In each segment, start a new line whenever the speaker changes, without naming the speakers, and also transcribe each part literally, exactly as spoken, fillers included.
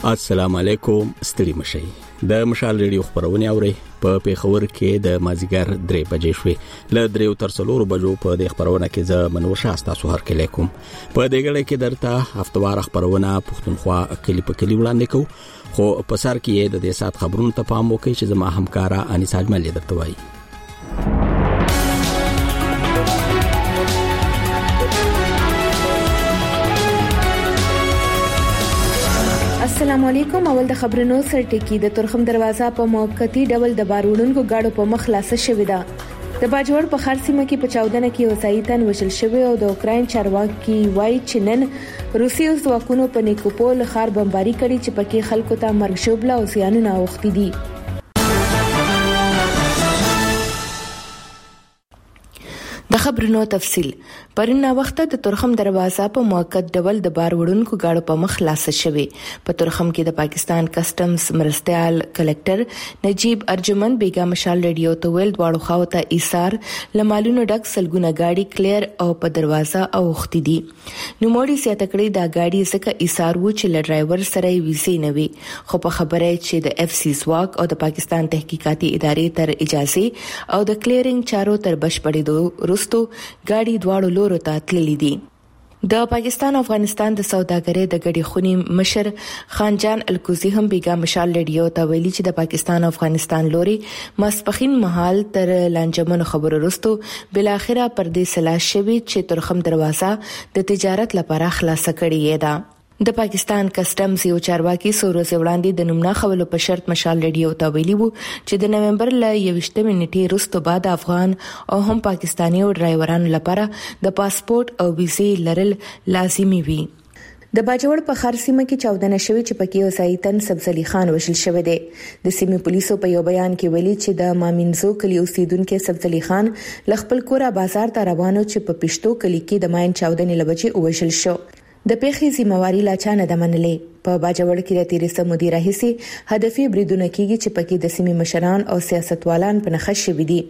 السلام علیکم، ستړي مشئ. د مشال ریډیو خبرونه اوري په پیښور کې د مازیګر درې بجې شوې ل دریو تر څلورو بجو په د خبرونه کې ز منور شاستا سوهر کې لیکم په دغه کې درته هفتوار خبرونه پښتونخوا کلی په کلی وړاندې کو خو په سر کې د دې سات خبرونو ته پام وکړئ چې زما همکارا انیس اجمل درته وایي.
السلام علیکم. اول د خبرونو سرټکی د ترخم دروازه په موقتی ډول د باروړونکو گاډو په مخ خلاصه شوې ده. د باجوړ په خرسیمه کې په چاودنه کې وسایتن وشل شوی او د اوکراین چارواکي وایي چې نن روسي ځواکونو په نیکوپول ښار بمباري کړي چې پکې خلکو ته مرګ ژوبله او زیانونه اوښتي دي. د خبرونو تفصیل. پرنا وخت د ترخم دروازه په موقت ډول د بار وړونکو گاډو په مخ خلاصه شوی. په ترخم کې د پاکستان کسٹمز مرستيال کلکټر نجیب ارجمند بیگا مشال ریډیو ته ویل دواړو خواو ته ایثار لمالونو ډک سلګونه گاډي کلیر او په دروازه اوختي دي. نو موړي سیاته کړی دا گاډي زکه ایثار و چې ل ډرایور سره ویزې نه وي، خو په خبره چې د اف سی سواک او د پاکستان تحقیقاتي ادارې تر اجازه او د کلیرینګ چارو تر بشپړېدو رستو گاډي دواړو لورو ته تللې دي. د پاکستان افغانستان د سوداګرۍ د غړي خونی مشر خانجان الکوزی هم بیگا مشال ریډیو ته ویلي چې د پاکستان افغانستان لوري ماسپخین محل تر لانجمن خبرو رستو بل اخره پر دې سلا شوی چې ترخم دروازه د تجارت لپاره خلاصه کړي ده. د پاکستان کسٹمز یو چارواکي سورز وړاندې د نمونه خولو په شرط مشال ریډیو ته ویلي وو چې د نومبر ل یوشتمې نیټې وروسته بعد افغان او هم پاکستاني او ډرایورانو لپاره د پاسپورت او ویزې لرل لازمي وي. د باجوړ په خرسیمه کې چاودنه شوې چې پکې وسایتن سبزلی خان وشل شوی دی. د سیمې پولیسو په یو بیان کې ویلي چې د مامینزو کلی اوسیدونکو سبزلی خان لخپل کورا بازار ته روانو چې په پښتو کلی کې د ماین چاودنې لبچې وشل شو. د پیښې ذمہواری لا چا نه منلې. په باجوړ کې د تیرسه مدیر هیسي هدفي بریدونه کیږي چې پکې د سیمې مشران او سیاستوالان په نخښ شوي دي.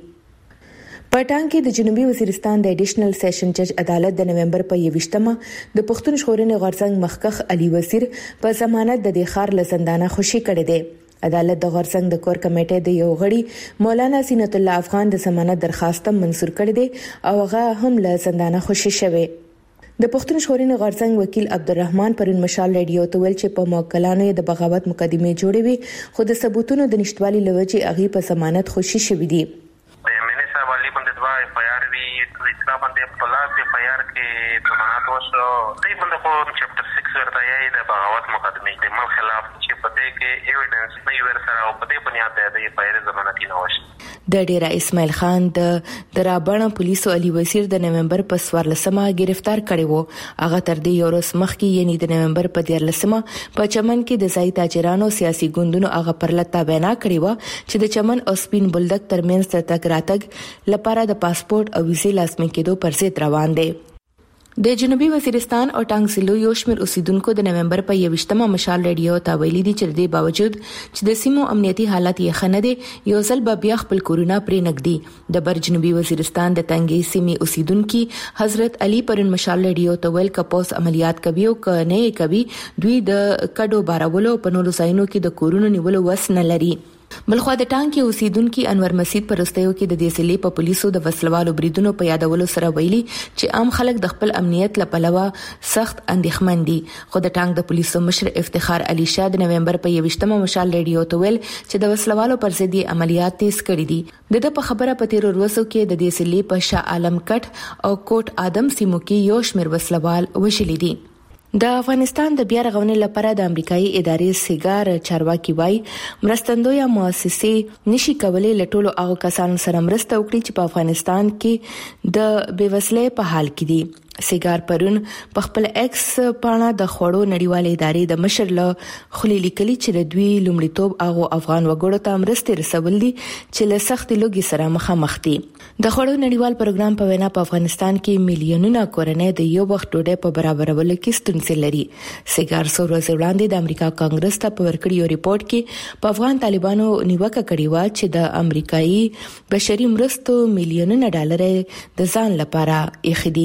پټان کې د جنوبي وزیرستان د اډیشنل سیشن جج عدالت د نومبر په یوشتمه د پښتون ژغورنې غورځنګ مخکخ علي وزیر په ضمانت د خار لزندانه خوشي کړې ده. عدالت د غورځنګ د کور کمیټې د یو غړي مولانا زینت الله افغان د ضمانت درخواست منظور کړې ده او هغه هم لزندانه خوشي شوی. د پښتون ژغورنې غورځنګ وکیل عبدالرحمن پرون مشال ریډیو ته ویل چې په موکلانو د بغاوت مقدمه جوړې وي خو د ثبوتونو د نشټوالي لوجې اغي په ضمانت خوشي شوې دي.
مینه صاحب علي باندې دوا اف آی آر وی اطلاع باندې په لاس اف آی آر کې ضمانت وشو. دې باندې خو چپټر سکس ورته یې د بغاوت مقدمه د مل خلاف چې په دې کې ایویډنس نه ور سره او په دې بنیاد د اف آی آر ضمانت نه وشو.
د ډیرا اسماعیل خان د درابڼه پولیسو علي وزیر د نومبر په سوارلسمه گرفتار کړي وو. هغه تر دې یو ورځ مخکې یعنی د نومبر په دیارلسمه په چمن کې د ځای تاجرانو سیاسي ګوندونو هغه پرلته بیان کړی و چې د چمن او سپین بولدک ترمنځ تګ راتګ لپاره د پاسپورت او ویزې لازمي کېدو پر ضد روان دي. د جنوبي وزیرستان او ټانګ ضلعو یو شمېر اوسیدونکو د نومبر په یوشتمه مشال ریډیو ته ویلي دي چې د باوجود چې د سیمو امنیتي حالت یې ښه نه دي یو ځل به بیا خپل کورونه پرې نږدي. د بر جنوبي وزیرستان د تنګي سیمې اوسیدونکو حضرت علي پرون مشال ریډیو ته ویل کپوس عملیات کوي او کنه کوي دوی د کډو بارولو په نورو ځایونو کې د کورونو نیولو وس نه لري. بلخوا د ټانګ کې اوسیدونکو انور مسجد پرستیو کې د دې سلی په پولیسو د وسلوالو بریدونو په یادولو سره ویلي چې عام خلک د خپل امنیت لپاره سخت اندېښمن دي. خو د ټانګ د پولیسو مشر افتخار علي شاه د نومبر په یوشتمه مشال ریډیو ته ویل چې د وسلوالو پر ضد عملیات تیز کړي دي. د په خبره په تیر ورځو کې د دې سلی په شاه عالم کټ او کوټ ادم سیمو کې یو شمېر وسلوال وشلي دي. د افغانستان د بیا رغونې لپاره د امریکایي ادارې سیګار چارواکي وای مرستندویه مؤسسې نشي کولای لټولو هغه کسانو سره مرسته وکړي چې په افغانستان کې د بیوزلۍ په حال کې دي. سیګار پرون په خپل ایکس پاڼه د خوړو نړیوال ادارې د مشر له خلی لیکلي چې د دوی لومړیتوب هغه افغان وګړو ته مرسته رسول دي چې له سخت لوګي سره مخامخ دي. د خوړو نړیوال پروګرام په وینا په افغانستان کې میلیونونه کورنۍ د یو وخت ډوډۍ په برابرولو کې ستونزې لري. سیګار څو ورځې وړاندې د امریکا کانګرس ته په ورکړی ریپورت کې په افغان طالبانو نیوکه کړې و چې د امریکایي بشري مرستو میلیونونه ډالر د ځان لپاره یې خدي.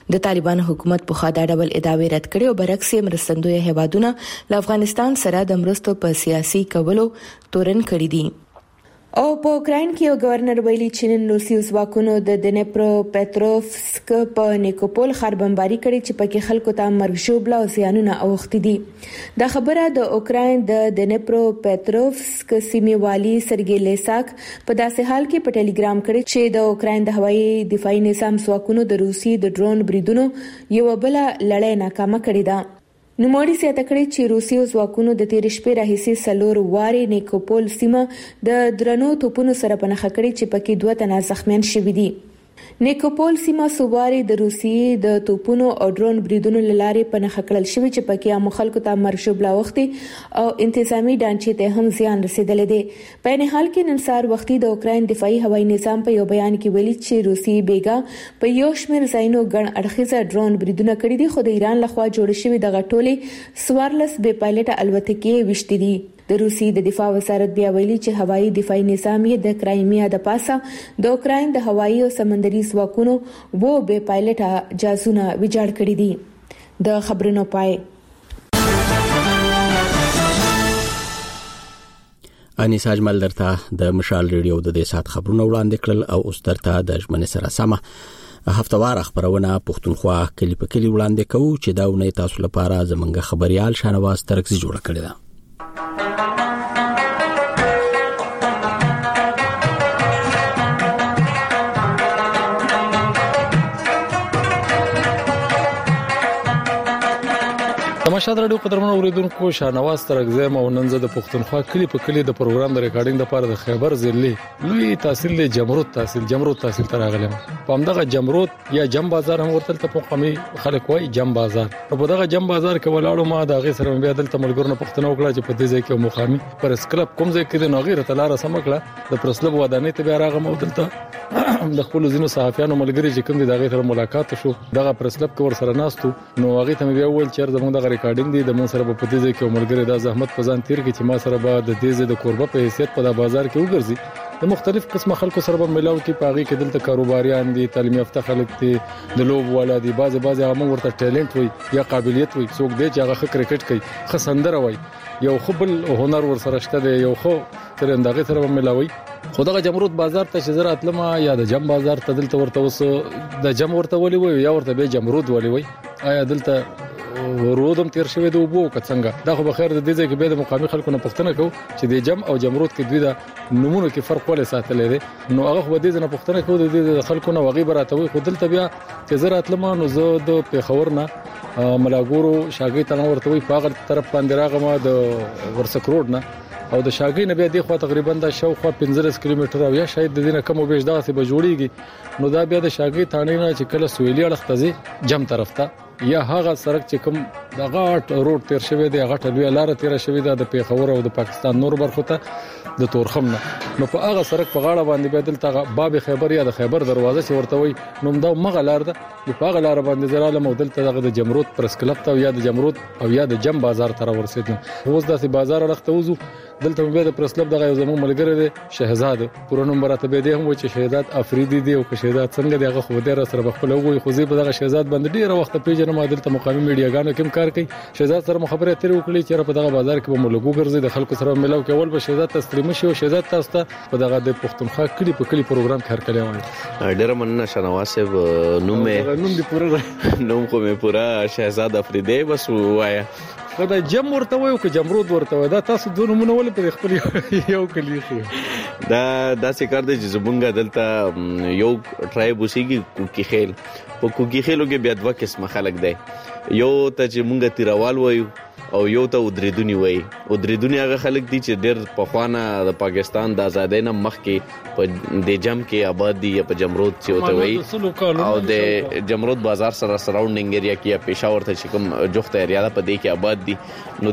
د طالبان حکومت په خاطر ډول ادعاوې رد کړې او برعکس مرستندوی هیوادونه له افغانستان سره د مرستو په سیاسي کولو تورن کړی دي. او په اوکراین کې یو گورنر ویلي چې نن روسي ځواکونو د دنیپرو پټروفسک په نیکوپول ښار بمباري کړې چې پکې خلکو ته مرګ ژوبله او زیانونه اوښتي دي. دا خبره د اوکراین د دنیپرو پټروفسک سیمې والي سرګی لیساک په داسې حال کې په ټلګرام کړی چې د اوکراین د هوایي دفاعي نظام ځواکونو د روسي د ډرون بریدونو یو بل لړۍ ناکامه کړې ده. نوموړي زیاته کړې چې روسي ځواکونو د تیر شپې راهیسې څلور وارې نیکوپول سیمه د درنو توپونو سره په نښه کړې چې پکې دوه تنه زخمیان شوي دي. نیکوپول سیمه سوباري د روسي د توپونو او ډرون بریدونو لارې په نښه کړل شوی چې پکې عام خلکو ته مرګ ژوبله وختي او انتظامی ډانچې ته هم زیان رسیدلی دی. په این حال کې نن سهار وختي د اوکراین دفاعي هوایي نظام په یو بیان کې ویلي چې روسي بیګا په یو شمېر ځایونو ګڼ اړخیزه ډرون بریدونه کړي دي، خو د ایران لخوا جوړ شوي دغه ټولې څوارلس بې پایلټه الوتکې وشتي دي. د روسي د دفاع وزارت بیا ویلي چې هوایي دفاعي نظام یې د کرایمیا د پاسه د اوکراین د هوایي او سمندري ځواکونو وو بې پایلټه جازونه ویجاړ کړي دي. د خبرونو پای.
انیسا اجمل درته د مشال ریډیو د دې سات خبرونه وړاندې کړل او اوس درته د ژمنې سره سمه هفتوار خبرونه پښتونخوا کلی په کلی وړاندې کوو چې دا ونه تاسو لپاره زمونږ خبريال شانواز ترکزي جوړ کړی دی.
تماشاد رادیو قدرمن اوریدونکو شاهنواز ترغزم او ننزه د پښتونخوا کلی په کلی د پروګرام د ریکارډینګ لپاره د خیبر ضلع لوی تحصیل له جمرود تحصیل جمرود تحصیل تر راغلم. په همدغه جمرود یا جم بازار هم ورته په قومي خلک وای جم بازار. په دغه جم بازار کې ولاړو ما د غي سره بیا دلته ملګرو پښتنو وکړه چې په دې ځای کې مخامي پر اسکلب کوم ځای کې د ناغیره تلاره سمکړه د پرسلب ودانې ته بیا راغم او دلته د خپل زینو صحافیانو ملګری چې کوم دي دغه سره ملاقات شو. دغه پرسلب کې ور سره ناستو نو هغه ته بیا ول چې زموږ دغه ریکارډینګ دی د مون سره په دې ځای کې ملګری د زحمت په ځان تیر کې چې ما سره به د دې ځای د قربه په حیثیت په بازار کې وګرځي. د مختلف قسمه خلکو سره به ملاو کې پاغي کې دلته کاروباریان دي، تعلیم یافته خلک دي، د لوب والا دي، بعض بعض هغه ورته ټیلنټ وي یا قابلیت وي، څوک دی چې هغه کرکټ کوي، خسندره وي، یو خپل هنر ور سره شته دی، یو خو تر اندغه سره به ملاوي. خدغه جمرود بازار ته چې زراعت لمه یا د جم بازار ته دلته ورته وس د جم ورته ولي وي یا ورته به جمرود ولي وي. آیا دلته ورودم تیر شوی د وبو کڅنګه دا خو بخیر د دې ځای کې به د مقامي خلکو نه پوښتنه کوو چې د جم او جمرود کې دوی د نمونه کې فرق ولې ساتلې دي. نو هغه خو د دې نه پوښتنه کوو د دې خلکو نه وغي براتوي. خو دلته بیا چې زراعت لمه نو زه د پیښور نه ملاګورو شاګي ته ورته وي په هغه طرف باندې راغمه د ورسک روډ نه او د شاګي نه بیا د خو تقریبا د شاوخوا پنځلس کیلومتر او یا شاید د دې نه کم او بیش دغه څه به جوړیږي. نو دا بیا د شاګي ثانې نه چې کله سویلي اړخ ته جم طرف ته یا هغه سړک چې کوم د غاټ روډ تیر شوی دی، غاټ لوی لار تیر شوی دی د پیښور او د پاکستان نور برخو ته د تورخم نه. نو په هغه سړک په غاړه باندې بدل ته باب خیبر یا د خیبر دروازه چې ورته وي نو دا مغه لار ده. په هغه لار باندې زراله مودل ته د جمرود پرس کلب ته یا د جمرود او یا د جم بازار تر ورسېدم. اوس د بازار اړخ ته وځو دلته به د پرسلب دغه زموږ ملګری دی شهزاد پوره نوم راته به دی هم چې شهزاد افریدي دی او شهزاد څنګه دی هغه خو دې سره خپل وګوي خو زی په دغه شهزاد باندې ډیر وخت پیژنم دلته مقامي میډیاګانو کوم کار کوي. شهزاد سره خبره تیر وکړي چې په دغه بازار کې به ملګرو ګرځي د خلکو سره ملاو کې اول به شهزاد تسلیم شي او شهزاد تاسو ته په دغه د پښتونخوا کلی په کلی پروګرام کې هر کله وایي.
ډیر مننه شنواز صاحب. نوم مې
نوم دی پوره
نوم خو مې پوره شهزاد افریدي بس وایا
دا جم ورته وایو که جمرود ورته وایو دا تاسو دوه نمونه ولې په خپل یو کلی خو
دا داسې کار دی چې زمونږ دلته یو ټرایب اوسېږي کوکی خیل. په کوکی خیلو کې بیا دوه قسمه خلک دی، یو ته چې مونږ تیروال وایو او یو ته ودریدونی وایي. ودریدونی هغه خلک دي چې ډېر پخوانه د پاکستان د آزادۍ نه مخکې په د جم کې آباد دي یا په جمرود چې وته وایي او د جمرود بازار سره سراوندینګ ایریا کې یا پېښور ته چې کوم جوخته ایریا ده په دې کې آباد دي. نو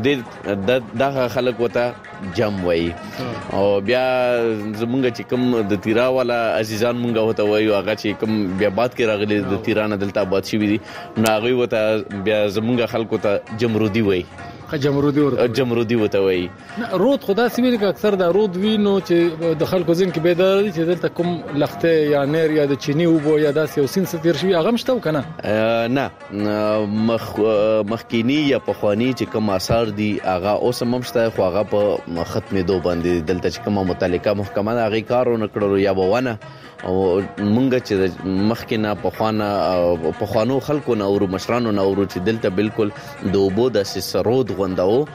د دغه خلک وته جم وایي. او بیا زمونږ چې کوم د تیرا والا عزیزان مونږ وته وایو هغه چې کوم بیا باد کې راغلي د تیرانه دلته آباد شوي دي نو هغه وته بیا زمونږ خلکو ته جمرودي وایي.
جمرودي ورته
جمرودي وته وایي.
رود خدا سیمه کې اکثر د رود وینو چې د خلکو ځین کې بیدار دي چې دلته کوم لخته یا نیر یا د چینی وبو یا داسې یو سین ستیر شوی هغه مشته کنه؟
نه مخ مخکینی یا پخوانی چې کوم آثار دي هغه اوس هم مشته، خو هغه په ختمې دو باندې دلته چې کومه متعلقه محکمه هغه کارونه کړو یا بونه او مونږ چې مخکینه پخوانه پخوانو خلکو نه او مشرانو نه او چې دلته بالکل د وبو د سرود غونداو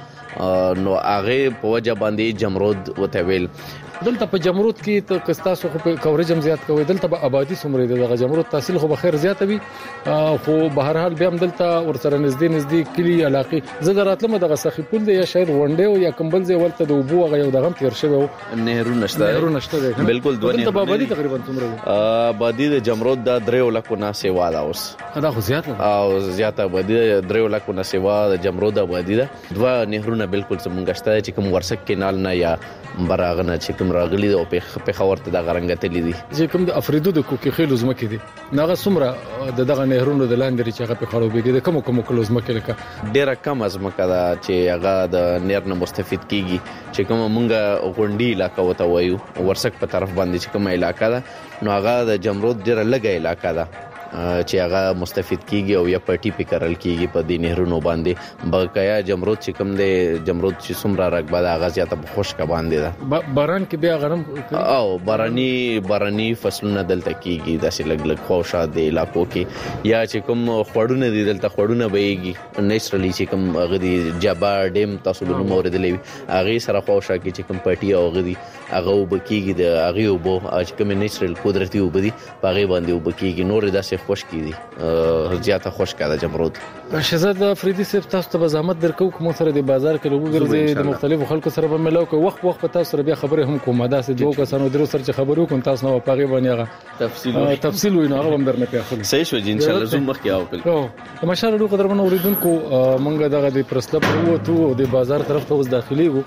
نو هغه په وجه باندې جمرود وته ویل.
دلته په جمرود کې ته کستاسو په کورج هم زیات کوي، دلته به آبادی سمره د جمرود تحصیل خو بخیر زیات وي، خو بهر حال بیا هم دلته ورسره نږدې نږدې کلی علاقې زه دراتلم دغه سخی پول دی یا شاید ونډه او یا کمبل ځای ولته د وبو هغه یو دغه تیر شوی
نهرو نشته نهرو
نشته
بالکل دوه
دلته په آبادی تقریبا څومره
آبادی د جمرود د دریو لکو نه سیوا دا اوس
دا خو زیات
او زیات آبادی دریو لکو نه سیوا د جمرود آبادی ده دوه نهرونه بالکل څنګه شته چې کوم ورسک کینال نه یا براغنه چې کوم راغلي او په خورته د غرنګتلې دي
چې کوم د افریدو د کوکي خېلو زمکې دي ناغه سمره د دغه نهرونو د لاندې چې هغه په خړو بيګي د کوم کوم کلو زمکې لکه
ډیره کم ازمکه دا چې هغه د نهر نه مستفید کیږي چې کوم مونږه غونډي علاقه وته وایو ورسک په طرف باندې چې کوم علاقه ده نو هغه د جمرود ډیره لګه علاقه ده چې هغه مستفید کیږي او یا پټي پکرل کیږي په دې نهرونو باندې بقایا جمرود چې کوم دی جمرود چې څومره رقبه ده هغه زیاته خوشک باندې ده
باران کې بیا غرم
او باراني باراني فصلونه دلته کیږي داسې لګ لګ خوشا دی علاقو کې یا چې کوم خړونه دي دلته خړونه بهيږي نېچرالي چې کوم غدي جبا ډیم تاسو له موردلې هغه سره خوشا کې چې کوم پټي او غدي هغه وبکیږي د هغه وبو چې کوم نېچرال قدرتي وبدي هغه باندې وبکیږي نور داسې خوش کیدی زیاته خوش کړه جمرود.
شهزاد افریدي صاحب تاسو ته زحمت درکو کوم سره د بازار کې لوګرځي د مختلفو خلکو سره به ملو کوي وخت وخت تاسو سره بیا خبره هم کوم دا سه دوه کسانو درو سره چې خبرو کوم تاسو نو پاغي باندې هغه
تفصیل
تفصیل وینو هغه هم درنه پیاخل
صحیح شو ان شاء الله زوم مخ کې او
کل ماشاء الله قدرمن اوریدونکو مونږ دغه د پرسلب وروته د بازار طرف ته اوس داخلي وو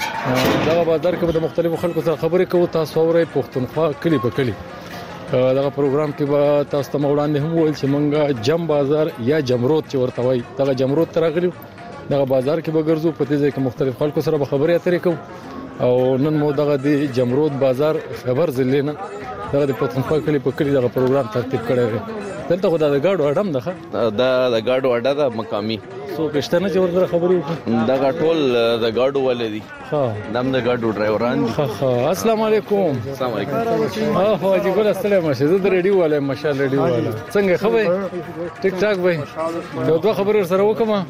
دغه بازار کې د مختلفو خلکو سره خبرې کوو تاسو اورئ پښتونخوا کلی په کلی دغه پروګرام کې به تاسو ته وړاندې هم ویل چې مونږه جم بازار یا جمرود چې ورته وایي دغه جمرود تر غلي دغه بازار کې به ګرځو په دې ځای کې مختلف خلکو سره به خبرې اترې کوو او نن مو دغه د جمرود بازار خبر زلینه دغه د پښتونخوا کلی په کلی دغه پروګرام ترتیب کړی دی دلته خو د ګاډو اډم ده
دا د ګاډو اډه ده مقامي
سو پښتنه چې ورته خبرې وکړي
دا ټول د ګاډو ولې دي
ها
نام د ګاډو ډرایوران دي
ها ها السلام علیکم
السلام علیکم
ها هو چې ګل استلې مشه زه د ریډیو والے ماشاء الله ریډیو والا څنګه خبرې ټیک ټاک وای یو دوه خبرې سره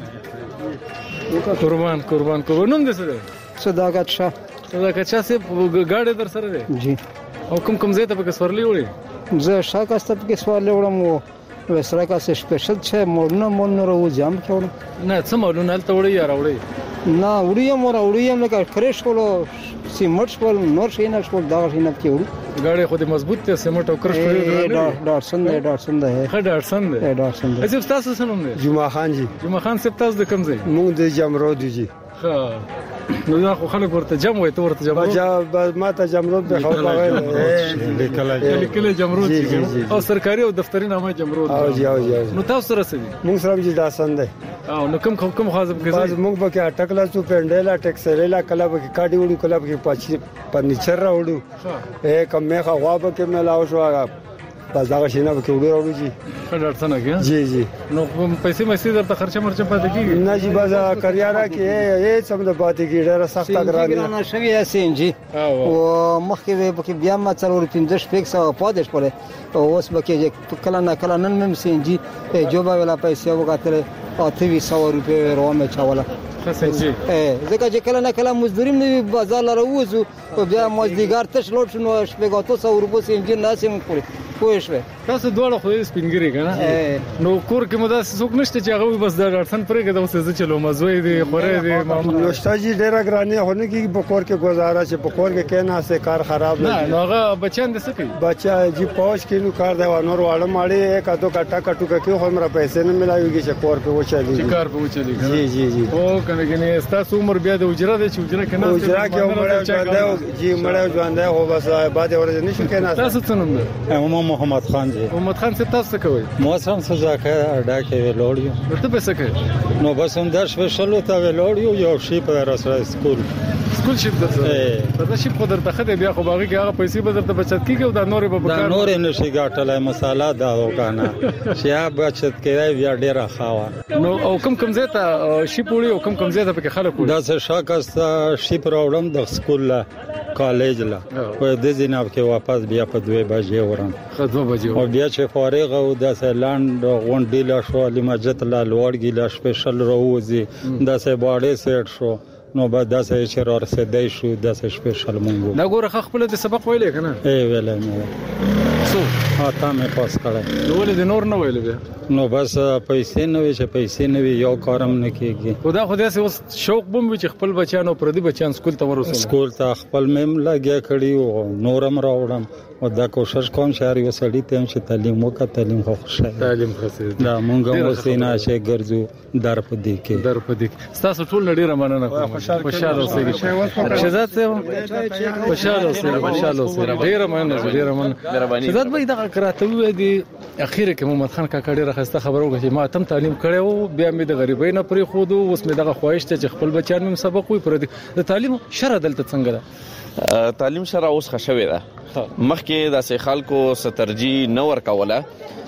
وکم قربان قربان قربان نوم دې څه
صداقت شاه
صداقت شاه سه ګاډي در سره دی
جی
او کوم کوم زه ته په سورلی وړي
زه شاکه ست په سورلی وړم وسره کا څه سپیشل چې مولونه مولونه راو جام کړو
نه څه مولونه تل وړي یا راوړي
نه وړي مور وړي هم لکه کریش کولو سیمټ کول نور شي نه کول دا شي نه کېوړي
ګاډي خو دې مضبوط ته سیمټ او کرش کړی
دا ډارسن دی ډارسن دی
ها ډارسن دی
ډارسن دی
اځه تاسو څه نوم دی
جمعه خان جی
جمعه خان سپ تاسو د کوم ځای
موږ د جمرود جی
ها نو دا خو خلک ورته جام وای ته ورته جمرود
بجا ما ته جمرود به خو باغې
لیکل لیکل جمرود او سرکاري او دفتري نامه جمرود
او جی او جی
نو تاسو سره سدي
موږ سره جی داسن دی
او نو کوم کوم خاصم کې
باز موږ به کې اٹکلا څو پندلا ټیکسریلا کلا به کې کاډي وړو کلا به کې پاچی فرنیچر راوړو اے کم مې خوا به کې ملاو شو باز دا شینه به کې وړو راوړو جی
خډر څنګه کې
جی جی
نو پیسې مې سي درته خرچه مرچه پاتې کیږي
نه جی باز کریارا کې اے سم د پاتې کیږي ډېر سخت ګرانه
نه شوی سین جی او مخکې به کې بیا ما څلور پنځه پکس او پادش پره او اوس به کې کله نه کله نن مم سین جی جوبا ولا پیسې وګاتره او ته وی سو روپے رومه چاوله
حسن جی
اه ځکه چې کله نه کله مزدوریم نه بازار لاره وځو او بیا مزدګار تش لوټ شنو شپږ سو روپے سین جی ناسم پوره پوښوي
تاسو دواړه خو یې سپینګری کنه نو کور کې مدا څوک نشته چې هغه بس د ډارسن پرې کې د اوسه ځ چلو مزوي دي خورې دي
معمول استاجي ډېر غرانه هونه کې په کور کې گزاره چې په کور کې کېنه سه کار خراب
نه نو هغه بچان د څه کوي
بچا جی پوش کې نو کار دی ونور واړه ماړي یک اته کټا کټو کې خو مر پیسې نه ملایوږي چې کور په وچالي
چې کار په وچالي
جی جی جی
او کنه کې تاسو عمر بیا د اجره د چې اجره کنه
اجره کې عمر ژوند جی مړ ژوند هو بس بعد ورځ نشو کنه
تاسو څه نوم ده
محمد خان جی.
محمد خان څه تاسو کوي؟
موسم سزاکه اډا کې ویلوړیو.
ته به څه کوي؟
نو بس هم درس وشلو ته ویلوړیو یو شی په راسره سکول.
سکول شي درته. دا شي په درته خدای بیا خو باغی کې هغه پیسې به درته بچت کیږي او دا نور به
دا نور نشي ګټلای مساله دا وکنه. شیا بچت کوي بیا ډیره خاوه.
نو او کم کم زیاته شي پوری او کم کم زیاته په خلک
دا څه شاکسته شي پرابلم د سکول لا کالج لا په دې ځیناب کې واپس بیا په دوه بجې ورم.
خدو بجې
او بیا چې فارغ او د سلاند غونډې لا شو لمجت لا لوړګي لا سپیشل روزي د سه باډي سیټ شو نو بعد داسې چې را رسیدای شو داسې سپیشل مونږ.
دا ګوره خپل د سبق ویلې کنه؟
ای ویلې نو څو ها تا مې پاس کړه.
نو ولې د نور نه ویلې بیا؟
نو بس پیسې نه وي چې پیسې نه وي یو کارم نه کیږي.
خدا خدای سه اوس شوق بم چې خپل بچانو پر دې بچان سکول ته ورسول.
سکول ته خپل مم لګیا کړی او نورم راوړم او دا کوشش کوم چې هر یو سړی ته چې تعلیم وکړي تعلیم خو خوشاله
تعلیم خسته
دا مونږ هم وسینا چې ګرځو در په دې کې
در په دې تاسو ټول ډیره مننه کوم. خوشاله اوسئ. شهزاد صاحب خوشاله اوسئ. خوشاله اوسئ. ډیره مننه ډیره مننه. شهزاد به دا کراته وې دي اخیره کې محمد خان کاکا ډیره خسته خبرو کوي ما تم تعلیم کړو بیا مې د غریبۍ نه پرې خو دو اوس مې دغه خواهش ته چې خپل بچان مې سبق وي پر دې د تعلیم شره دلته څنګه ده؟
تعلیم شره اوس خښوي ده. مخکې د سې خلکو سترجی نه ورکوله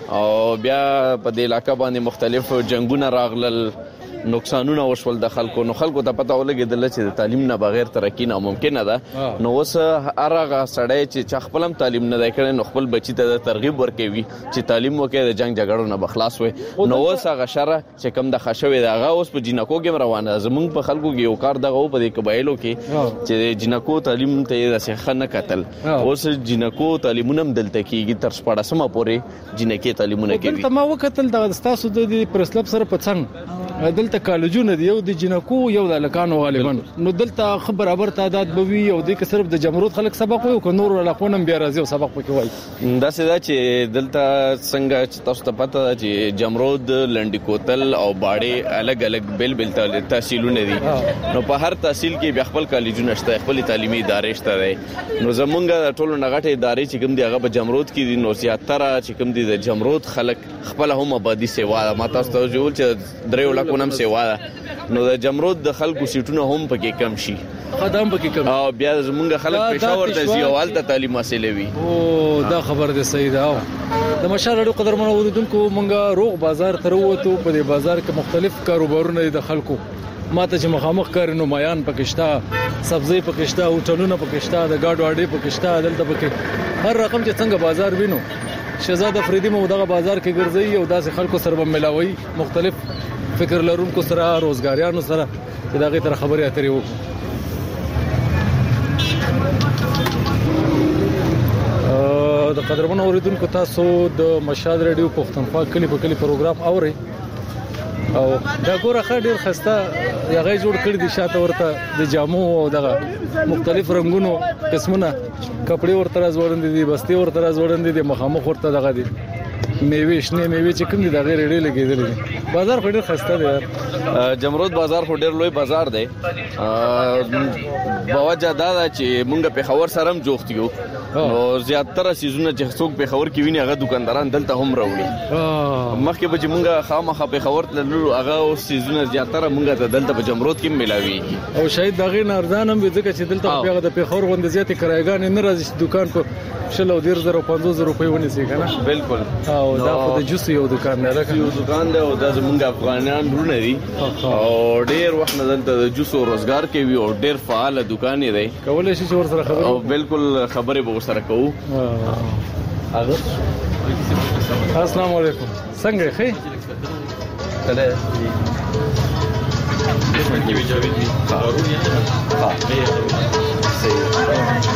او بیا په دې علاقې باندې مختلف جنگونه راغلل نقصانونه وشول د خلکو نو خلکو ته پته ولګېدل چې د تعلیم نه بغیر ترقی ناممکنه ده. نو اوس هرغه سړی چې خپلم تعلیم نه دی کړی نو خپل بچی ته ترغیب ورکوي چې تعلیم وکړي د جنگ جګړو نه بخلاص وي. نو اوس هغه شره چې کم د خښوي دغه اوس په جنکو کې روانه زمونږ په خلکو کې یو کار دغه په دې قبایلو کې چې جنکو تعلیم ته د څخه نه قتل اوس جنکو تعلیمونه دلته کېږي تر شپږ سمه پورې جنکې تعلیمونه کوي.
دلته ما وکتل د تاسو د پرسلب سره پڅنګ دلته کالجونه دی یو د جنکو یو د لکانو غالبا نو دلته خبر برابر تعداد بوي او د کې صرف د جمرود خلک سبق وي او نور علاقونم بیا راځي او سبق پکې وای.
دا څه دا چې دلته څنګه چې تاسو ته پته ده چې جمرود لنډی کوتل او باړې الګ الګ بل بل تحصیلونه دي نو په هر تحصیل کې بیا خپل کالجونه شته خپل تعلیمي ادارې شته دي. نو زمونږ ټولو نغټه ادارې چې کوم دی هغه په جمرود کې دي نو زیاتره چې کوم دی د جمرود خلک خپل هم آبادی سیوا ما تاسو ته جوړ چې درې لکونم سیوا نو د جمرود د خلکو سیټونه هم پکې کم شي
خدام پکې کم
او بیا زمونږ خلک پېښور ته زیوال ته تعلیم حاصلوي.
او دا خبر ده صحیح ده. د مشالړو قدرمنو اوریدونکو مونږه روغ بازار ته وروته په دې بازار کې مختلف کاروبارونه د خلکو ماته چې مخامخ کار نمایان پکشتا سبزی پکشتا هوټلونه پکشتا د گاډو اډې پکشتا دلته پکې هر رقم چې څنګه بازار وینو شهزاد افریدی مو دغه بازار کې ګرځي او داسې خلکو سره ملاوي مختلف فکر لرونکو سره روزګاریانو سره چې دغه تر خبرې اترې وکړو. د قدرمنو اوریدونکو تاسو د مشال رادیو پښتونخوا کلی په کلی پروګرام اوري او دا ګوره خ ډیر خسته یغه جوړ کړی دي شاته ورته د جامو او دغه مختلف رنگونو قسمونه کپڑے ورته راځوړند دي بستي ورته راځوړند دي مخامخ ورته دغه دي میوه شنه میوه چې کوم دي دا غیر ډېر لګیدل دي. بازار خو ډېر خسته دی یار.
جمرود بازار خو ډېر لوی بازار دی. بوجه دا ده چې مونږ په خبر سره هم جوخت یو نو زیاتره سيزونه چې څوک په خبر کې ویني هغه دکانداران دلته هم راوړي. مخکې به چې مونږ خامخا په خبر تللو هغه او سيزونه زیاتره مونږ ته دلته په جمرود کې ملاويږي
او شاید دغه ناردان هم ځکه چې دلته په هغه د پیښور غوند زیاتې کرایګان نه راځي دکان په شلو ډیر زره پنځوس زره روپۍ ونیسي کنه.
بالکل
او دا خو د جوس یو دکان دی لکه
یو دکان دی او د زمونږ افغانان ورونه دي او ډیر وخت نه دلته د جوس او روزګار کوي او ډیر فعال دکان دی
کولای شي چې ور سره خبرې
او بالکل خبرې به سره کوو.
السلام علیکم څنګه ښه
کله
Qui veut dire oui, ah, mais c'est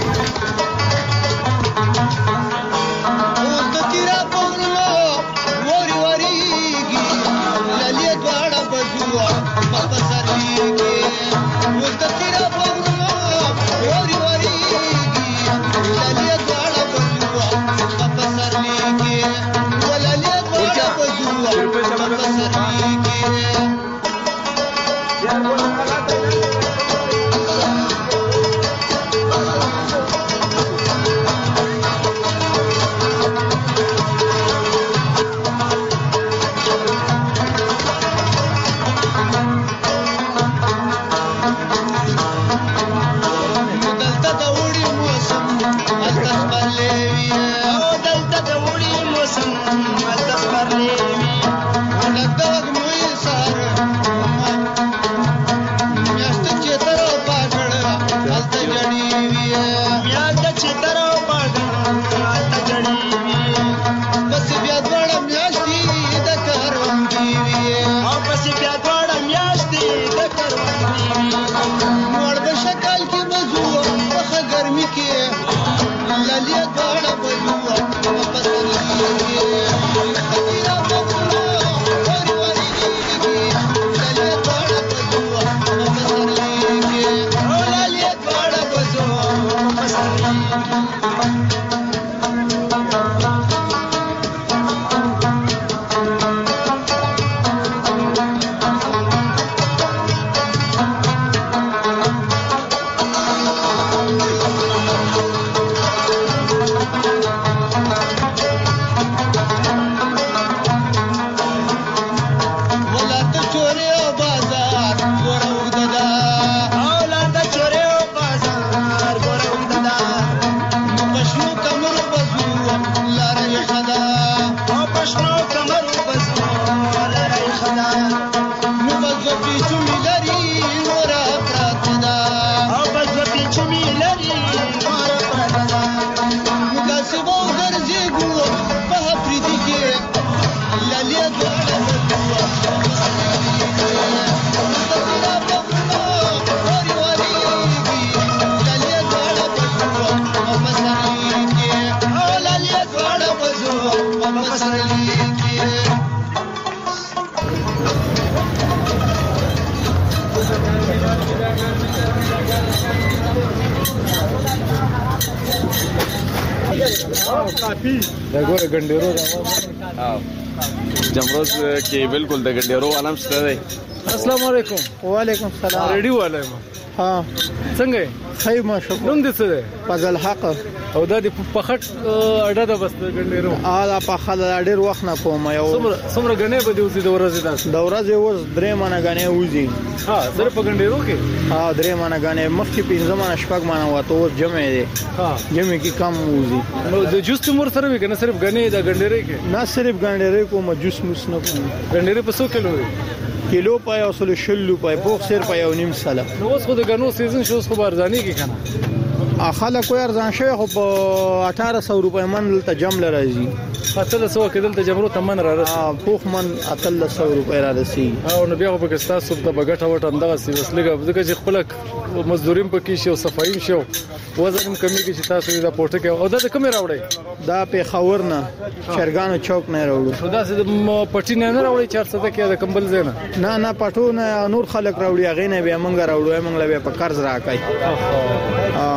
دا ګوره ګنډېرو
او جمروت کې بالکل د ګنډېرو علم شته دی.
السلام علیکم.
وعلیکم السلام.
ریډیو والے ما
ها
څنګه
خیر ما شکر.
نوم دې څه دی؟
فضل حق.
او دا د پخټ اډه د بس ګنډېرو
ا په خاله ډېر وخت نه کوم یو
څومره څومره غنې به دی وځي د ورځې داس
د ورځې ورځ درې مانه غنې وځي.
ها زره په ګنډېرو کې
ها درې مانه غنې مخکې پنځه مانه شپږ مانه وته اوس جمع دی.
ها
جمع کې کم وځي.
نو د جوس تمور سره وی کنه صرف غنې د ګنډېرې کې
نه صرف ګنډېرې کوم جوس موس نه کوم.
ګنډېرې په څو کیلو وي؟
کیلو پای او سل شلو پای پوخ سر پای او نیم ساله.
نو اوس خو د غنو سیزن شو اوس خو بارزانی کې کنه
اخاله کوی ارزان شوی خو په اठारह सौ روپے من ته جمل راځي.
اتل سو کېدل ته جمرو ته من را رسي.
پوخ من اتل سو روپے را رسي.
او نو بیا په کستا سب ته بغټه وټ اندغه سی وسلګه ځکه چې خپل مزدوریم پکې شي او صفایم شي وزن کمی کې چې تاسو دا پورته کې او دا کوم راوړی؟
دا په خاور نه شرګانو چوک نه راوړو.
دا چې پټی نه نه راوړی چار څه کې د کمبل زنه
نه نه پټو نه نور خلک راوړي هغه نه بیا مونږ راوړو مونږ له په قرض راکای. ها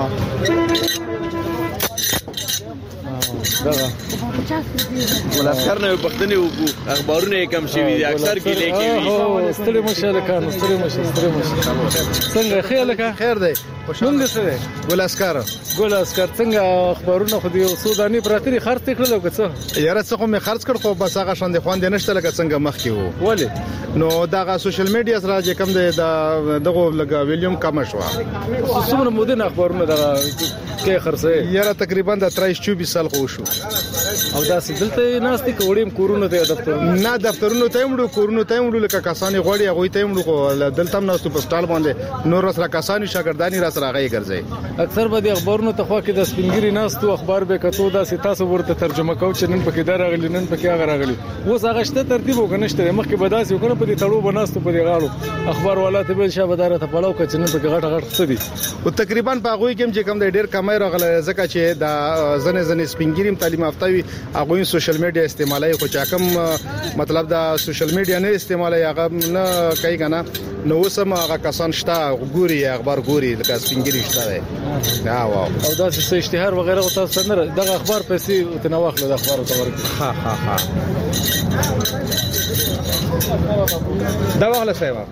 دا
ولاسکر نه پښتني وګو اخبارونه کم شي دي اکثر کې لیکي وي.
او ستړي مشاله کار ستړي مشه ستړي مشه څنګه خیر لکه
خیر دی.
نوم دې څه دی؟
ګل اسکر.
ګل اسکر څنګه اخبارونه خو دې سوداني پراتري خرڅ کړل او څه؟
یاره څه خو مې خرڅ کړ خو بس هغه شاندې خوان دې نشته لکه څنګه مخ کې وو.
ولی
نو دا سوشل میډیا سره چې کم دی دا دغه لګا ویلیوم کم شو.
څومره مودې اخبارونه دا کې خرڅه؟
یاره تقریبا د تریس چوبیس سال خو شو.
او دا سدلته ناستې کوړیم کورونه ته دفتر
نه دفترونو ته وړو کورونو ته وړو لکه کسانې غوړي هغه ته وړو خو دلته هم ناستو په سټال باندې نور سره کسانې شاګردانی را سره غي ګرځي.
اکثر به د اخبارونو ته خو کې د سپینګری ناستو اخبار به کتو دا تاسو ورته ترجمه کوو چې نن پکې دا راغلی نن پکې هغه راغلی اوس هغه شته ترتیب وګنشته مخکې به داسې وکړه په دې تړو بناستو په دې غاړو اخبار والا ته به شابهدار ته پلاو کچ نن پکې غټ غټ څه دي
او تقریبا په هغه کې چې کم د ډیر کمای راغله ځکه چې دا زنه زنه سپینګری تعلیم یافته وي هغه سوشل میډیا استعمالای خو چا کم مطلب دا سوشل میډیا نه استعمالای هغه نه کوي کنه نو سم هغه کسان شته ګوري اخبار ګوري لکه سپینګری شته دی. ها واو
او دا څه اشتهار وغیرہ او تاسو نه دغه اخبار پیسې تنواخله د اخبار ته ورکړي.
ها ها ها دا واغله سیوا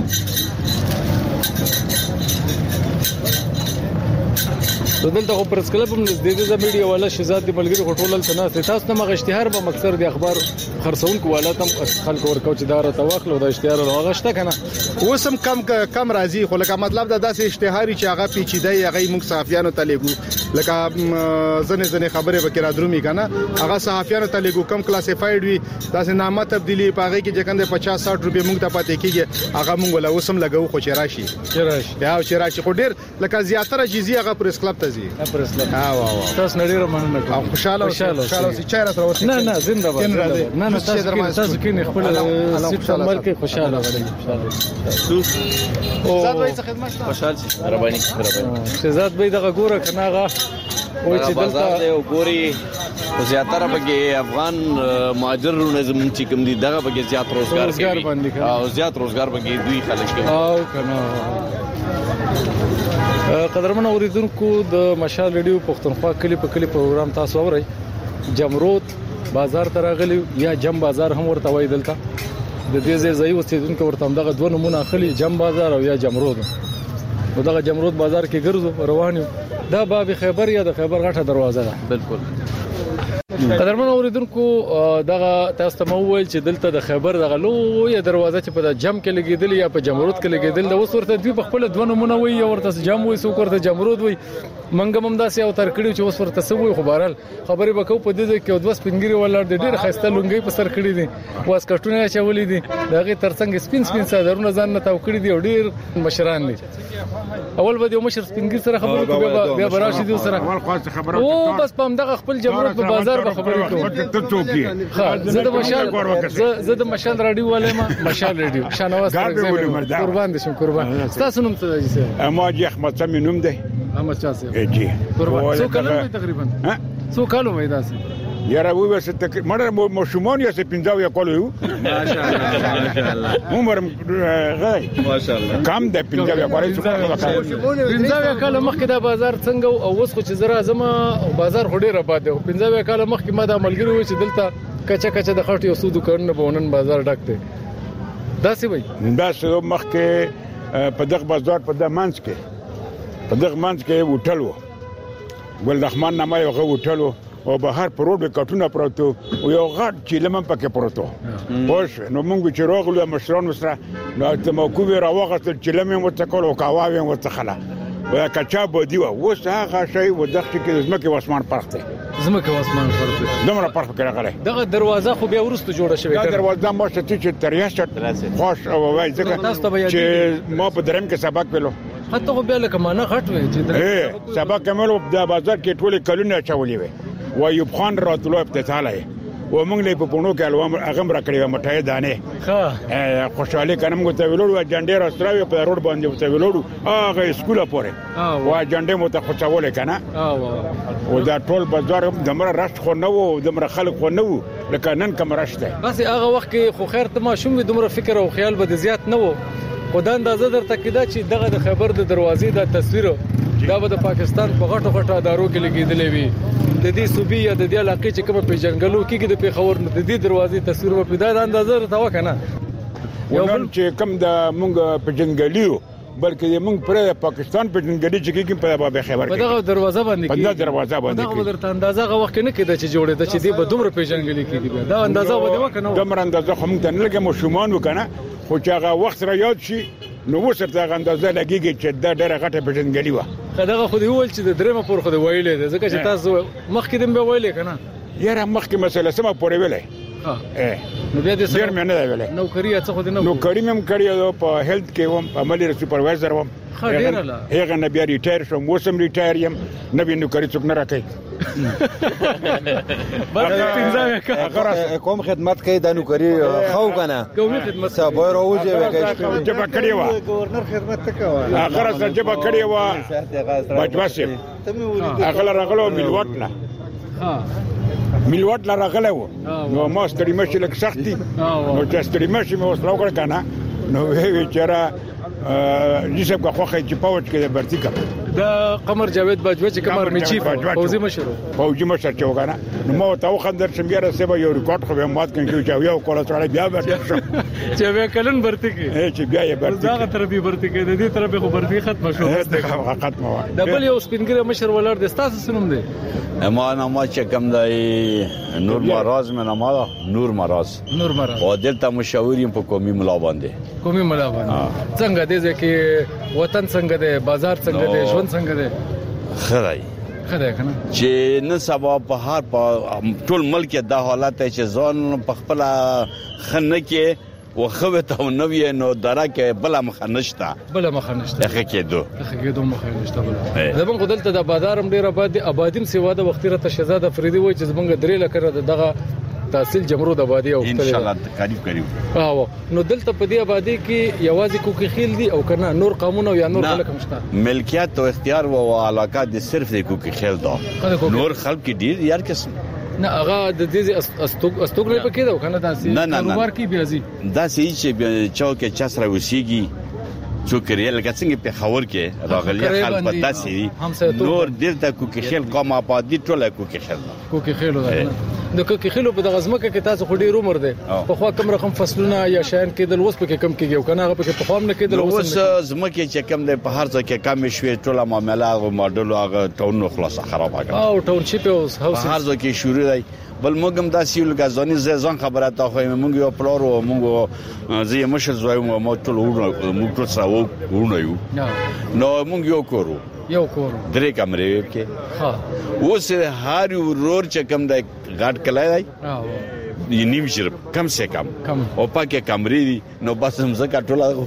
دلته خو پرس کلب هم د دې د میډیا والا شهزاد د ملګری هټول ته نه تاسو نه مغ اشتهار به مکسر د اخبار خرڅونکو والا تم خلک ورکو چې دار ته واخلو د اشتهار هغه شته کنه
اوسم کم کم راځي خو لکه مطلب دا داسې اشتهاري چې هغه پیچیده هغه موږ صحافیانو ته لګو لکه زنه زنه خبره وکړه درومي کنه هغه صحافیانو ته لګو کم کلاسیفاید وي داسې نامه تبدیلی پاغه کې چې کنده پچاس ساټ روپیا موږ ته پاتې کیږي هغه موږ ولا اوسم لګو خو چې راشي
چې راشي
یا چې راشي خو ډیر لکه زیاتره جزئي هغه پرس کلب ته زی
پرس کلب
ها وا وا
تاسو نړۍ مننه کوم
خوشاله خوشاله چې چای را سره
نه نه زنده باد نه نه تاسو تاسو کې خپل سیټ عمل کې خوشاله غړي خوشاله
زاد وای څه خدمت خوشاله ربانی ربانی
شهزاد به دغه ګوره کناغه وای چې
دلته یو ګوري زیاتره بګي افغان مهاجرونه زمون چې کوم دي دغه بګي زیات روزګار کوي او زیات روزګار بګي دوی خلک کوي
او کنه قدرمن اوریدونکو د مشال ریډیو پښتونخوا کلی په کلی پروګرام تاسو اورئ جمرود بازار ته راغلی یا جم بازار هم ورته وای دلته د دې ځای اوسیدونکو ورته دغه دوه نمونه اخلي جم بازار او یا جمرود دغه جمرود بازار کې ګرځو روان یو دا باب خیبر یا د خیبر غټه دروازه ده
بالکل
قدرمن اوریدونکو دغه تاسو ته وویل چې دلته د خیبر دغه لوی دروازه چې په جم کې لګیدل یا په جمرود کې لګیدل د اوس ورته دوی په خپل دوه نمونه وي یا ورته جم وي سو ورته جمرود وي منګم هم داسې او تر کړي چې اوس ورته سوي خو بهرال خبرې وکاو په دې کې دوه سپینګری ولر د ډېر خسته لونګي په سر کړی دي واس کټونه چولې دي دغه ترڅنګ سپین سپین صدرونه ځان نه تاو کړی دي او ډېر مشران دي اول به یو مشر سپینګری سره خبرې کوي بیا براشي دي سره
اول خاص خبره
او بس په دغه خپل جمرود په بازار به خبرې کوي زه د مشال زه د مشال رادیو والے ما مشال رادیو شانواز قربان دي شم قربان تاسو نوم څه دی
اما جی احمد سمي نوم دی
احمد چا سي
جی
قربان څو کلو تقریبا ها څو کلو وای داسې
یاره و وسه تک مړه مشمون یا پنځاو یا کولو
ماشاءالله ماشاءالله
عمر غي
ماشاءالله
کم د پنځاو یا کولو
پنځاو کال مخکې دا بازار څنګه او اوس خو چې زرا زما بازار خو ډیر آباد دی پنځاو کال مخکې ما د ملګری و چې دلته کچا کچا د خټ یو سودو کړنه بونن بازار ډک دی دا سی وای
دا څه مخکې په دغه بازار په د مانځ کې په دغه مانځ کې وټلو ګل رحمان نامه یو غو وټلو او بهر پروډ کټونه پروتو او یو غټ چیلم پکې پروتو پوش نو موږ چې راغلو مشران سره نو ته مو کو وی راوغه چیلم مو تکول او کاواوي مو تخلا ویا کچا بودی و وس هغه شی و دغه کې زمکه واسمان فرق دی
زمکه واسمان فرق دی
دمر فرق کې راغلی
دغه دروازه خو بیا ورسته جوړه شوې
دا دروازه مو ته چې تریاشت خوش او وای ځکه چې ما په درم کې سبق ویلو
حتی خو بیا لکه معنا غټ وې چې
درم سبق کمل د بازار کې ټول کلونه چولې وي و ایوب خان راتلو ابتداله و موږ له په پونو کې الوام اغم را کړی مټای دانه ها خوشاله کنم غو ته ویلوړو جنډې راستراوي په روډ باندې ته ویلوړو هغه سکول پورې و جنډې مو ته خوشاله کنه او دا ټول بازار دمر راشت خو نه وو دمر خلک خو نه وو لکه نن کوم راشته
بس هغه وخت کې خو خیر ته ما شوم دمر فکر او خیال به زیات نه وو خدای اندازه درته کیدا چې دغه د خبر د دروازې د تصویر دا به د پاکستان په غټو غټو ادارو کې لګیدلې وي د دې صوبې یا د دې علاقې چې کوم په جنگلو کې د پیښور د دې دروازې تصویر په پیدا د اندازه راته وکنه
یو بل چې کوم د مونږ په جنگلیو بلکې مونږ پر پاکستان په جنگلی چې کې په باب خبر
په دغه دروازه باندې
په دغه دروازه باندې
دغه درته اندازه غو وخت نه کېده چې جوړې د چې دې به دومره په جنگلی کې دی دا اندازه و دی وکنه
دومره اندازه خو مونږ ته نه لګي مو شومان وکنه خو چې هغه وخت را یاد شي نو وسر ته اندازه لګيږي چې دا ډېر غټه په جنگلی و
خدغه خو دی ول چې د درېمه پور خو دی ویلې ځکه چې تاسو مخکې دم به ویلې کنه
یاره مخکې مسله سم پورې ویلې
ها
ا
نو بیا دې
سره مې نه ویلې
نوکری څه خو دی
نو کړی مې کړی په هیلث کې وم عملي سپروایزر وم
خډیر الله
هغه نه بیا ریټایر شوم وسم ریټایر یم نه بیا نوکری څوک نه راکې
بس کوم خدمت کوي د نوکری خو کنه
کومي خدمت
صبر راوځي وکړي
جبا کړی و
گورنر خدمت کوي
هغه سره جبا کړی و بچواسه هغه راغلو ملوټ نه
ها
ملوټ لا راغلو نو ما ستړي مشي لک سختي نو چې ستړي مشي مې وسلو کړ کنه نو وی چیرې یوسف کا خوخه چې پاوټ کې برتی کا
د قمر جاوید باجوه چې قمر میچی فوزي مشر
فوزي مشر چې وګانا نو ما ته وخندر چې بیا سبا یو ریکارډ خو به مات کړي چې یو کوله سره بیا برتی
چې بیا کلن برتی کې
چې بیا یې برتی
دا تر به برتی کې د دې طرف خو برتی ختم شو
ختم و
د بل یو سپینګره مشر ولر د تاسو سنوم دی
اما نامه چې کوم دی نور مراز مې نامه نور مراز
نور مراز
او دلته مشاورین په قومي ملا باندې
قومي ملا باندې څنګه دې ځکه وطن څنګه دی بازار څنګه دی ژوند څنګه دی
خدای
خدای کنه
چې نن سبا په هر په ټول ملک دا حالت چې ځان په خپل خنه کې وخوه ته نو وی نو درا کې بل مخنشتا
بل مخنشتا
اخه کېدو
اخه کېدو مخنشتا بل زمون قدلته د بازارم ډیر آباد آبادیم سیوا د وختیره ته شهزاده فریدي وای چې زمونږ درې لکه دغه تحصیل جمرود آبادی او
ان شاء الله قریب قریب
او نو دلته په دې آبادی کې یوازې کوکي خیل دي او کنه نور قانون او یا نور خلک مشته
ملکیت او اختیار او علاقات د صرف د کوکي خیل دا نور خلک ډیر یار قسم
نه هغه د دې استوګ استوګ نه پکې دا کنه داسې کاروبار کې بیازي
داسې چې چوکه چسره وسیږي چوکریل کڅنګ په خور کې راغلي خلک پتا سي نور دلته کوکي خیل قوم آبادی ټوله کوکي خیل
کوکي خیل د کوکي خیل په دغه ځمکه کې تاسو خو ډیر عمر دی په خو کم رقم فصلونه یا شاین کېدل وس په کې کم کېږي کنه هغه په کې په خام نه کېدل
وس ځمکه چې کم دی په هر ځای کې کم شوي ټوله معاملې او ماډل هغه ټون خلاص خراب هغه
او ټون شپ اوس
هاوس هر ځای کې شروع دی بل موږ دا سیول غزونی ځان خبره تا خو موږ یو پلور او موږ زه مشر زوی مو ټول موږ ټول سره ورونه یو نو موږ یو کورو
یو کور
درې کمرې کې ها اوس هر ورور چې کم دی غاټ کلای دی نیم شرب کم سے کم او پاکه کمرې دي نو بس هم زکه ټوله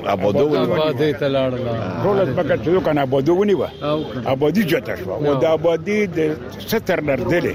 ابادو
ابادي ته لاړل
ټول ځمکه چې کنه ابادو ونیوه ابادي جوته شو او د ابادي د ستر نردلې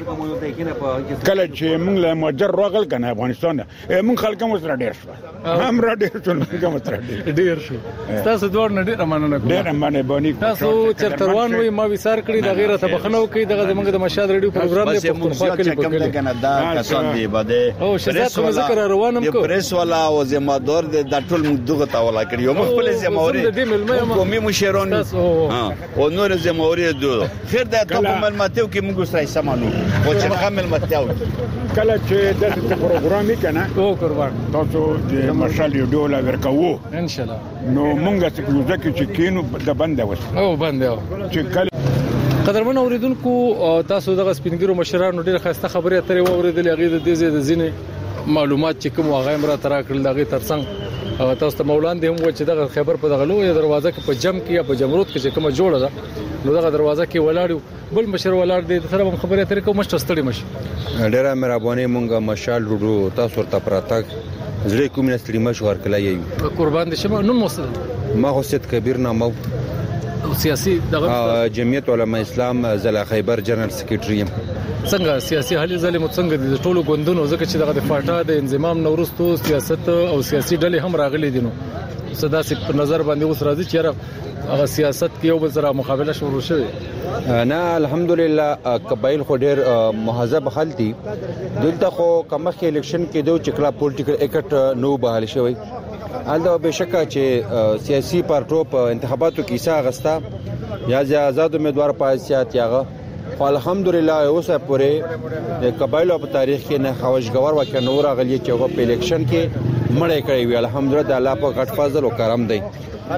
کله چې موږ له مجر راغل کنه افغانستان موږ خلک مو سره ډیر شو هم را ډیر شو موږ مو سره
ډیر شو تاسو دوه نه ډیر مننه کوم
ډیر مننه بونی
تاسو چرتروان وي ما وسار کړی د غیره ته بخنو کوي دغه زمونږ د مشاد ریډیو پروګرام دی پښتونخوا کلی په کلی
کنه دا کسان دی بده
او شزات کوم ذکر روانم کو
پریس والا او زمادار د ټول موږ دغه تاولا کړیو موږ خپل زموري کومي مشرون ها او نور زموري دوه خیر دا ته معلوماتو کې موږ سره سمانو او چې کامل متاو
کله چې د پروګرام کنه
او قربان
تاسو د مشال ریډیو لا ورکوو
ان شاء الله
نو موږ څه چې کینو د بنده وس
او بنده
چې کله
قدرمن اوریدونکو تاسو دغه سپینګیرو مشرانو ډیره خسته خبره اترې اوریدلې هغه د دې د ځینې معلومات چې کوم هغه امر ترا کړل هغه ترڅنګ تاسو ته مولان دی هم چې دغه خبر په دغه لوی دروازه کې په جم کې یا په جمرود کې چې کومه جوړه ده نو دغه دروازه کې ولاړو بل مشر ولاړ دی سره هم خبره اترې کوم مشتستړي مش
ډیره مهرباني مونږه مشال ورو تاسو ورته پراتک زړه کوم نسلی مشور کړی یو
قربان دي شمه نو مسلم
ما حسید کبیر نامو
سیاسي دغه
جمعیت علماء اسلام ضلع خیبر جنرال سیکریټری
څنګه سیاسي حل ظالم څنګه د ټولو غوندونو ځکه چې دغه د فاټا د انضمام نورستو سیاست او سیاسي ډلې هم راغلي دي نو صدا سي په نظر باندې اوس راځي چې هغه سیاست کې یو بل سره مقابله شروع شوه
نه الحمدلله قبایل خو ډیر مهذب خلک دي دلته خو کمخ الیکشن کې دوه چکلا پولیټیکل اکټ نو بحال شوی البته بشکه چې سیاسي پارټو په انتخاباتو کې حصہ غستا یا آزاد امیدوار پایسیات یاغه الحمدلله اوسه پورې د قبایل په تاریخ کې نه خوشګور وکړ نور غلی چې هغه په الیکشن کې مړې کړې وی الحمدلله د الله په غټ فضل او کرم دی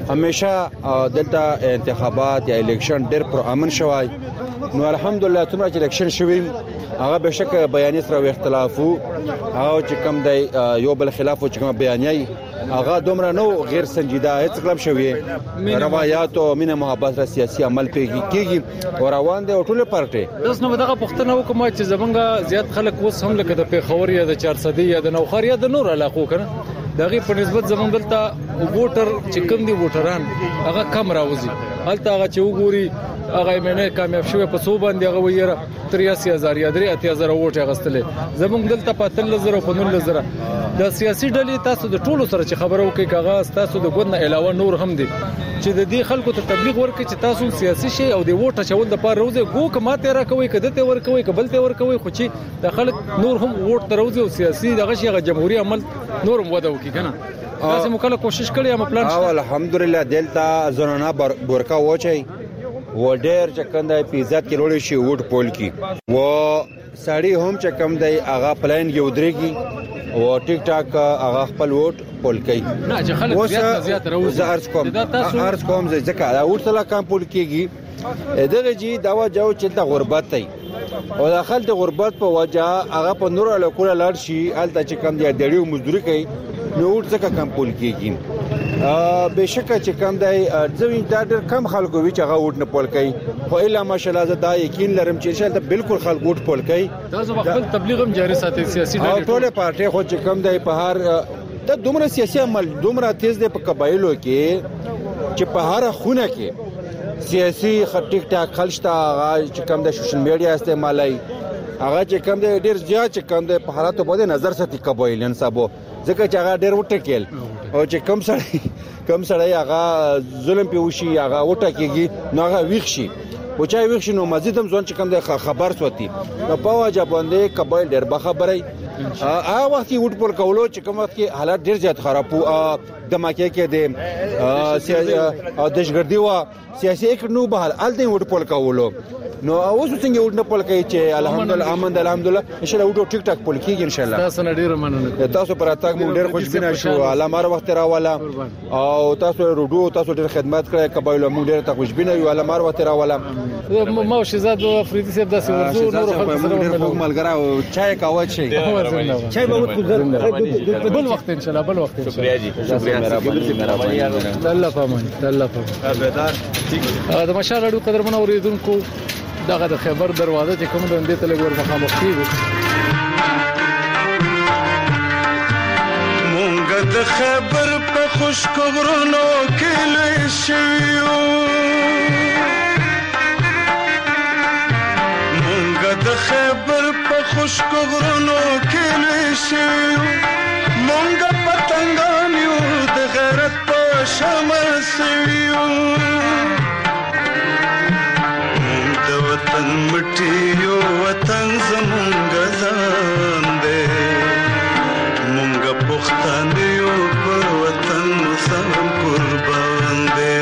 همیشه دلته انتخابات یا الیکشن ډېر پر امن شوای نو الحمدلله څومره چې الیکشن شوی هغه بشکه بیانې سره اختلاف وو او چې کم دی یو بل خلاف چې کوم بیانې هغه دومره نو غیر سنجیده هیڅ کلم شوی روایت او مینه محبت را سیاسي عمل پیږي کیږي او روان دي ټول پارټي
اوس نو دغه پښتنه وکم چې زمونږه زیات خلک اوس هم لکه د پیښور یا د چارسدي یا د نوخار یا د نور علاقو کنه دغه په نسبت زمونږ دلته ووټر چې کوم دي ووټران هغه کم راوځي هلته هغه چې وګوري هغه مینه کامیاب شوی په سو باندې هغه ویره تریاسی هزار یا درې اتیا هزار ووټ غستلې زمونږ دلته په تل زره په نل زره د سیاسي ډلې تاسو د ټولو سره چې خبرو کوي کاغذ تاسو د ګوند نه علاوه نور هم دي چې د دې خلکو ته تبلیغ ورکړي چې تاسو سیاسي شي او د ووټ چول د پاره روزه ګو کماته را کوي کده ته ور کوي قبل ته ور کوي خو چې د خلک نور هم ووټ تروزه او سیاسي دغه شی غ جمهوریت عمل نور هم ودا وکي کنه تاسو مکله کوشش کړی ام پلان
او الحمدلله دلته زنونه برکا وچی و ډیر چې کنده پیزات کې وروړي شي ووټ پول کی و سړی هم چې کم دی هغه پلان یو درېږي او ټیک ټاک هغه خپل ووټ پول کوي
نه چې خلک زیات زیات راوځي
ارز کوم ارز کوم ځکه دا ووټ سره کم پول کیږي دغه جی داوا جو چې د غربت دی او داخل د غربت په وجه هغه په نور علاقو لاړ شي الته چې کم دی ډېریو مزدوري کوي نو ووټ څخه کم پول کیږي بشکه چې کم دی ځوی دا ډېر کم خلکو وی چې هغه ووټ نه پول کوي خو الا ماشاءالله زه دا یقین لرم چې شاید بالکل خلک ووټ پول کوي
تاسو خپل تبلیغ هم جاری ساتي سیاسي
ډلې ټول پارټي خو چې کم دی په هر د دومره سیاسي عمل دومره تیز دی په قبایلو کې چې په هر خونه کې سیاسي ټیک ټاک خلشتا چې کم د سوشل میډیا استعمالي هغه چې کم دی ډېر زیات چې کم دی په حالاتو باندې نظر ساتي قبایلین صاحب ځکه چې هغه ډېر وټکیل او چې کم سړی کم سړی هغه ظلم پیوشي هغه وټکیږي نو هغه ویښ شي او چا ویښ شي نو مزید هم ځون چې کم دی خبر سوتی نو په واجب باندې قبایل ډېر به خبري هغه وخت وټ پر کولو چې کوم وخت کې حالات ډېر زیات خراب وو دماکه کې د سیاسي دشګردي وا سیاسي یک نو بحال الته وټ پر کولو نو اوس څنګه وټ نه پول کوي چې الحمدلله امن الحمدلله ان شاء الله وټو ټیک ټاک پول کیږي ان شاء الله
تاسو نه ډیر مننه
تاسو پر اتاک مو ډیر خوشبینه شو علامه وخت راواله او تاسو روډو تاسو ډیر خدمات کړی قبایل مو ډیر ته خوشبینه یو علامه وخت راواله
ما شهزاد افریدي صاحب داسې ورزو نور خلک
سره ډیر خوږ ملګری او چای کاوه شي
چای به وکړو بل وخت ان شاء الله بل وخت
شکریا جی شکریا مهرباني
الله پامن الله پامن
ابدار
د مشال اړو قدرمن اوریدونکو دغه د خیبر دروازه چې کوم د دې تل ور مخامخ کیږي
مونږ د خیبر په خشک غرونو کې لوی شویو مونږ د خیبر په خشک غرونو کې لوی شویو مونږ پتنګان یو د غیرت په شمل سویو مونږ د وطن مټي یو وطن زمونږ ځان دی مونږ پښتانه یو په وطن سم قربان دی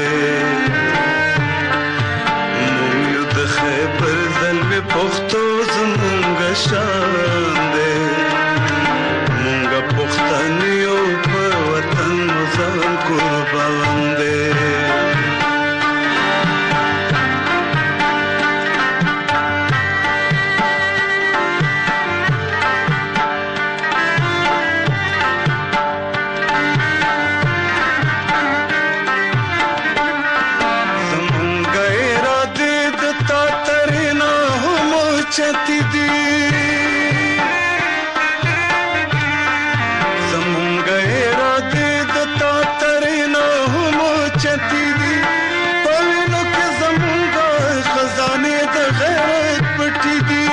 مونږ یو د خیبر زلمي پښتو زمونږ شان دی مونږ پښتانه یو په وطن سم قربان دی چتی دی زمونږ اراده د تا ترېنه هم چتی دی په وینو کې زمونږ خزانې د غیرت پټې دي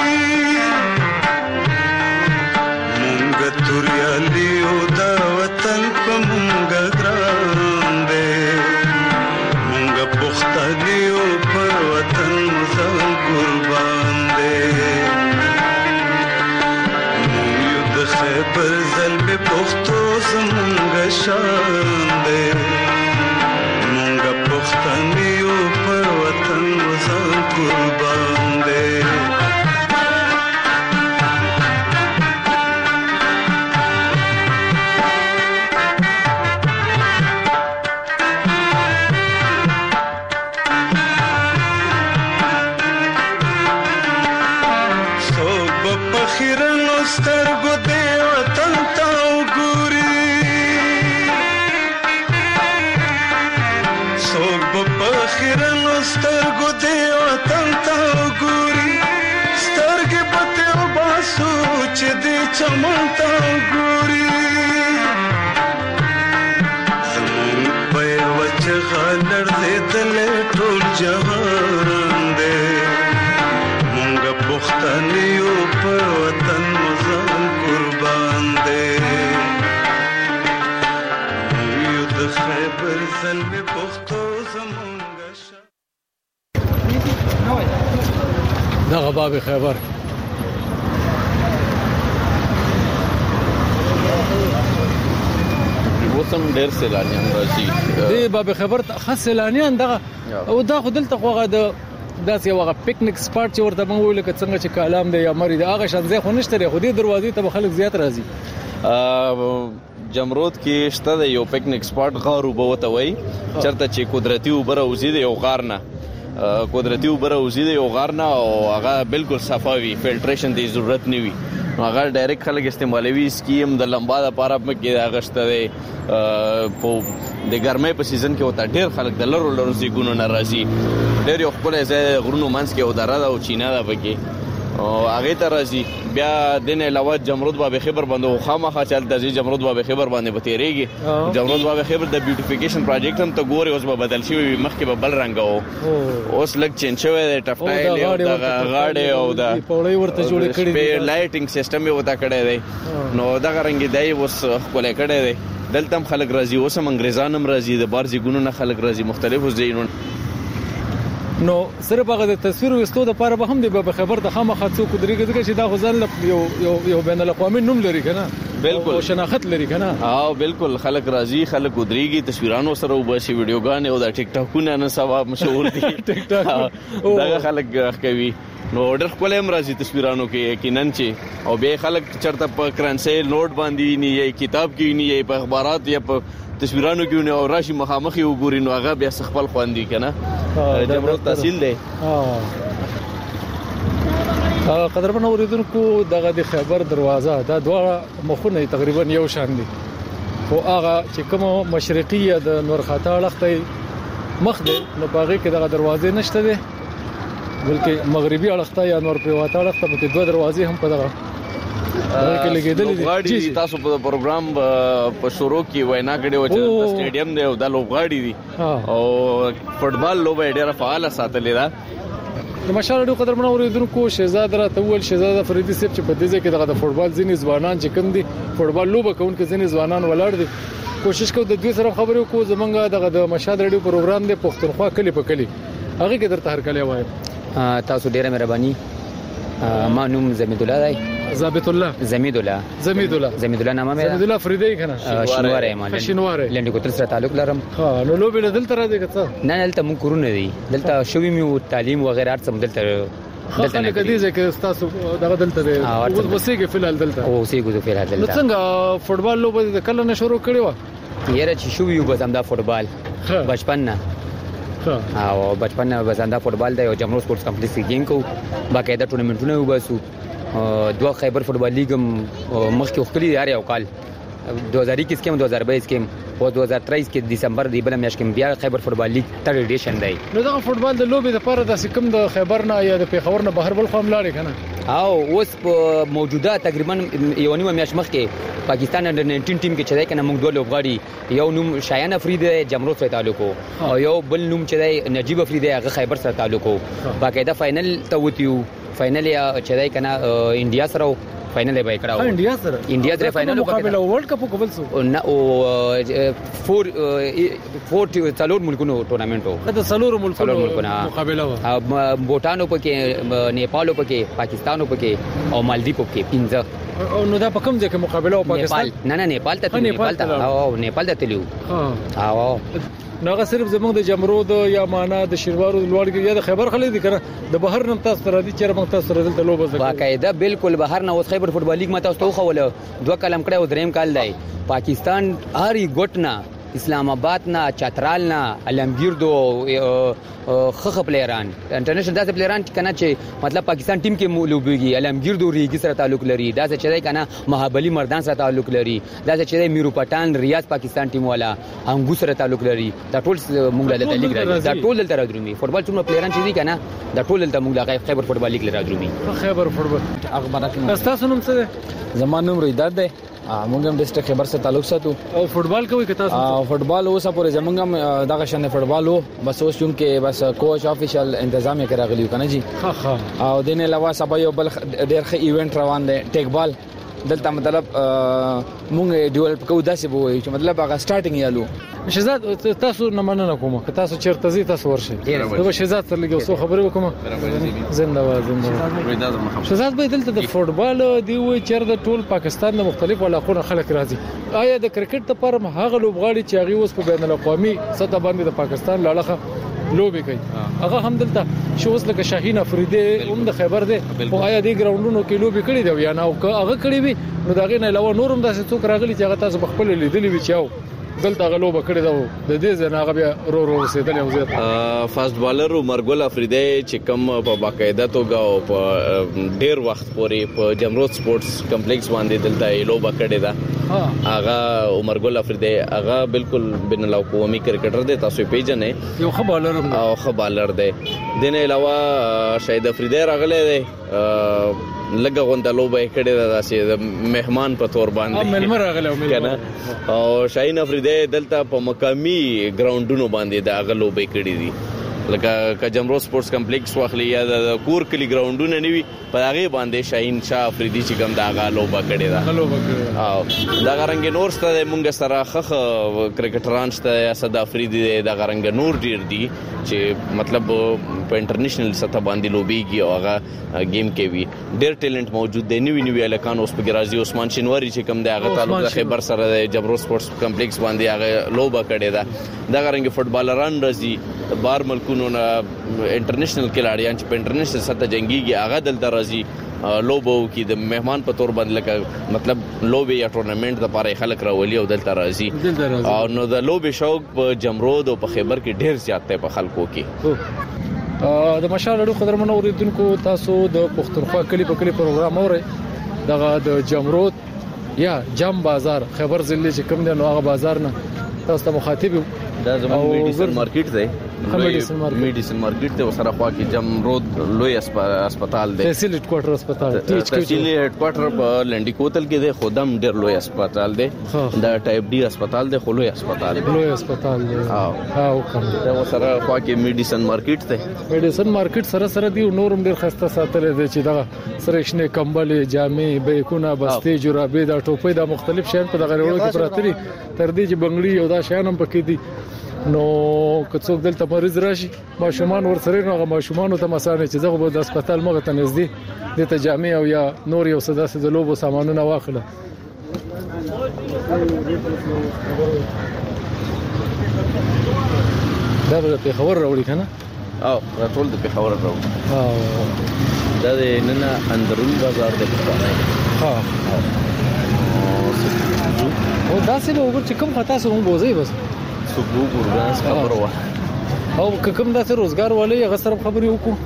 مونږ توریالي یو د وطن په مونږ ګران دی مونږ پښتانه یو په وطن ځان قربان خیبر زلمي پښتو زمونږ شان دی مونږ پښتانه یو په وطن ځان قربان دی سترګو دې وطن ته وګوري څوک به په خیرنو سترګو دې وطن ته وګوري سترګې به ترې وباسو چې دې چمن ته وګوري زمونږ په یوه چغه لړزېدلی ټول جهان دی مونږ پښتانه یو په وطن ځان قربان دی یو د خیبر زلمي پښتو زمونږ
دغه باب خیبر
وسم ډېر سیلانیان راځي
دی باب خیبر خاص سیلانیان دغه او دا خو دلته خوغه د داسې یو پکنیک سپاټ چې ورته مونږ ویل چې څنګه چې کالام دی یا مری دی هغه شان ځای خو نشته لري خو دې دروازې ته خلک زیات راځي
جمرود کې شته یو پکنیک سپاټ غارو بوته وای چرته چې قدرتي وبره وزید یو غار نه قدرتي وبره وزید یو غار نه او هغه بالکل صفاوي فلټریشن دی ضرورت نه وي هغه ډایرکټ خلک استعمالوي سکیم د لمبا د پاره کې غشته دی په د ګرمۍ په سیزن کې وته ډېر خلک د لرو لرو زیګونو ناراضي ډېر یو خپل ځای غرونو منځ کې وداره دا او چینا دا پکې او هغه ته راځي بیا د نه علاوه جمرود باب خبر باندې خامخا چل د جمرود باب خبر باندې بتیریږي جمرود باب خبر د بیوټیفیکیشن پروجیکټ هم ته ګوري اوس به بدل شي مخکې به بل رنگ او اوس لګ چینج شوی د ټفټایل او د غاړې او د
پوړې ورته جوړ کړي
دي لایټینګ سیستم یې وتا کړی دی نو دا رنگ دی اوس خپل کړی دی دلته هم خلک راځي اوس هم انګریزان هم راځي د بارځي ګونو نه خلک راځي مختلفو ځایونو
نو صرف هغه د تصویر وستو د پاره به هم د به خبر د خامخا څوک درېږي ځکه چې دا غزل یو یو یو بین الاقوامي نوم لري کنه
بالکل
او شناخت لري کنه
ها بالکل خلک راځي خلک درېږي تصویرانو سره وبشي ویډیوګان او د ټیک ټاکونه نه سوا مشهور دي ټیک ټاک دا خلک کوي نو ډېر خپل هم راځي تصویرانو کې یقینا چې او به خلک چرته په کرنسي نوٹ باندې نه یي کتاب کې نه یي په اخبارات یا په تصویرانو کې او راشي مخامخي وګوري نو هغه بیا خپل خواندي کنه جمرود تحصیل دی
ها قدرمن اوریدونکو دغه د خیبر دروازه دا دوه مخونه تقریبا یو شان دي خو هغه چې کوم مشرقي د نورخاته لخته مخ دی نو باغې کې دغه دروازې نشته دي بلکې مغربي اړخته یا نور پریواته اړخته په دوه دروازې هم په دغه کې لګیدل
دي تاسو په پروګرام په شروع کې وینا کړې و چې سټیډیم دی او د لوبغاړي دي او فوټبال لوبه ډیره فعاله ساتلې ده
د مشال ډیو قدر منور دونکو شهزاد را تول شهزاد فریدي صاحب چې په دې ځای کې دغه فوټبال ځینې ځوانان چې کوم دي فوټبال لوبه کوونکي ځینې ځوانان ولاړ دي کوشش کوو د دوی سره خبرې وکړو زمونږ دغه د مشال ریډیو پروګرام دی پښتونخوا کلی په کلی هغه کې درته هر کلی وایم
تاسو ډیره مهرباني ما نوم زمید الله دی
ضابط الله
زمید الله
زمید الله
زمید الله نامه مې
زمید الله فریدی کنه
شینواره مال
شینواره
لنډی کوتل سره تعلق لرم
ها نو لوبې دلته راځي کته
نه دلته مونږ کورونه دي دلته شوی میو تعلیم و غیره ارڅ دلته
دلته نه کدي ځکه تاسو دغه دلته دی اوس وسیګه فلال دلته
او وسیګه فلال دلته
نو څنګه فوټبال لوبه د کله نه شروع کړی و
یره چې شوی یو بزم دا فوټبال بچپن نه او بچپن نه بزم دا فوټبال دی او جمرو سپورتس کمپلیکس کې گیم کو باقاعده ټورنمنټونه وباسو دوه خیبر فوټبال لیګ مخکې وختلی دی یو کال دو هزار اکیس کې دو هزار بایس کې او دو هزار تیئیس کې دسمبر دی بل میاشت کې بیا خیبر فوټبال لیګ تر ایډیشن دی
نو دا فوټبال د لوبې لپاره د سکم د خیبر نه یا د پیښور نه بهر بل خام لاړې کنه
او اوس موجوده تقریبا یو نیمه میاشت مخکې پاکستان انډر ناینټین ټیم کې چې دی کنه موږ دوه لوبغاړي یو نوم شایان افریدی جمرو سره تعلق او یو بل نوم چې دی نجیب افریدی هغه خیبر سره تعلق باقاعده فائنل ته وتیو فائنل یا چې دی کنه انډیا سره فائنل به کړه
انډیا سره
انډیا سره فائنل
مقابله ورلد کپ کوبل سو
نه او فور فور څلور ملکونو ټورنمنټ
دا څلور ملکونو مقابله
و بوټانو پکې نیپالو پکې پاکستانو پکې او مالدیپ پکې پنځه
او نو دا په کوم ځای کې مقابله او پاکستان
نه نه نیپال ته نیپال ته او نیپال ته تلو
ها او ناغه صرف زمونږ د جمرود یا معنا د شیروارو لوړګي یا د خیبر خلک دي کنه د بهر نم تاسو را دي چې موږ تاسو را دلته لوبه زکو
باقاعده بالکل بهر نه اوس خیبر فوټبال لیګ ماته تاسو خوله دوه کلم کړه او دریم کال دی پاکستان هرې ګټنا اسلام آباد نه چترال نه علمگیردو خخ پلیران انټرنیشنل داسې پلیران کنه چې مطلب پاکستان ټیم کې لوبيږي علمگیردو ریګي سره تعلق لري داسې چې دی کنه مهابلی مردان سره تعلق لري داسې چې دی میرو پټان ریاض پاکستان ټیم والا انګو سره تعلق لري دا ټول موږ له لیګ راځي دا ټول دلته راځي فوټبال څومره پلیران چې دي کنه دا ټول دلته موږ له خیبر فوټبال لیګ راځي
خیبر فوټبال اخبارات تاسو نوم څه دی
زمانه نوم ریداد دی موږ هم ډیسټریکټ خیبر سره تعلق ساتو
او فوټبال کوي که تاسو
فوټبال اوسه پورې زمونږ هم دغه شنه فوټبال وو بس اوس چون کې بس کوچ افیشل تنظیم یې کراغلی کنه جی
ها ها
او دین علاوه سبا یو بل ډېر ښه ایونت روان دی ټیک بال دلته مطلب مونږ ډیولپ کوو داسې به چې مطلب هغه سٹارټینګ یالو
شهزاد تاسو نه مننه کوم که تاسو چیرته زی تاسو ورشي دا شهزاد سره لګو سو خبرې وکم زنده باد زنده شهزاد به دلته د فوټبال دی و چیرته ټول پاکستان د مختلفو علاقو خلک راځي آیا د کرکټ لپاره هغه لوبغاړي چې هغه اوس په بین الاقوامي سطح باندې د پاکستان لاړه لوبي کوي هغه هم دلته شوس لکه شاهین افریدی هم د خیبر دی او آیا د ګراوندونو کې لوبي کړي دی یا نه او هغه کړي وي نو دا غي نه علاوه نورم داسې څوک راغلي چې هغه تاسو خپل لیدلی وي چاو دلته غلوبه کړی دا د دې ځنه هغه بیا رو رو رسیدل یو ځای
فاست بالر مرګل افریدی چې کوم په باقاعده توګه او په ډیر وخت پورې په جمرود سپورتس کمپلیکس باندې دلته لوبه کړې ده هغه عمرګل افریدی هغه بالکل بین الاقوامي کرکټر دی تاسو پیژنې
یو ښه بالر
او ښه بالر دی دنه علاوه شاهد افریدی راغلی دی لګه غونډه لوبه کړې ده داسې د مهمان په تور باندې
ملمر راغلی
کنه او شاهین افریدی دلته په مقامی ګراوندونو باندې د غلوبې کړې دي لکه ک جمرو سپورتس کمپلیکس واخلي یا د کور کلی ګراوندونه نیوي په هغه باندې شاهین شاه افریدی چې کوم دا غلوبه کړې ده
غلوبه کړې
او دا غرنګ نور ستاسو مونږ سره خخ کرکټران شته یا صد افریدی دا غرنګ نور ډیر دي چې مطلب په انټرنیشنل سطح باندې لوبيږي او هغه گیم کې وي ډیر ټیلنټ موجود دی نوی نوی الکان اوس په ګرازي عثمان شینواری چې کوم دی هغه تعلق د خیبر سره د جبرو سپورتس کمپلیکس باندې هغه لوبه کړې ده دا غرنګ فوټبالران راځي بار ملکونو نه انټرنیشنل کلاړیان چې په انټرنیشنل سطح جنگيږي هغه دلته راځي لوبو کې د مهمان په تور باندې لکه مطلب لوبي یا ټورنمنت لپاره خلک راولي او دلته راځي او نو د لوبي شوق په جمرود او په خیبر کې ډیر زیات دی په خلکو کې
د مشال اړو قدرمن اوریدونکو تاسو د پښتونخوا کلی په کلی پروګرام اورئ دغه د جمرود یا جام بازار خیبر ضلع چې کوم دی نو هغه بازار نه تاسو ته مخاطب
دا زموږ میډیسن مارکیټ دی
میډیسن مارکیټ
میډیسن مارکیټ ته سره خوا کې جمرود لوی هسپتال دی
تحصیل هډ کوارټر هسپتال
تحصیل هډ کوارټر په لنډی کوتل کې دی خودم ډیر لوی هسپتال دی دا ټایپ ډي هسپتال دی خو لوی هسپتال دی
لوی هسپتال دی ها ها کوم
دا سره خوا کې میډیسن مارکیټ دی
میډیسن مارکیټ سره سره دی نورم ډیر خسته ساتل دی چې دا سره شنه کمبل جامې بیکونه بستې جورابې دا ټوپې دا مختلف شیان په دغه وړو کې پراته دي تر دې چې بنگړي او دا شیان هم پکې دي نو که څوک دلته مریض راشي ماشومان ورسره نو هغه ماشومان ته مسانه چې زغه د هسپتال مغه ته نږدې د تجامع او یا نور یو صدا سه د لوبو سامانونه واخله دا به خبر راوړي کنه
او راټول د خبر راوړي
او
دا د نن اندرون بازار د پخوانه
ها او دا څه به وګور چې کوم خطا سره مو بوزي بس
صبح ګورګاس خبر وا
او کوم داسې روزګار ولې هغه سره خبرې وکړو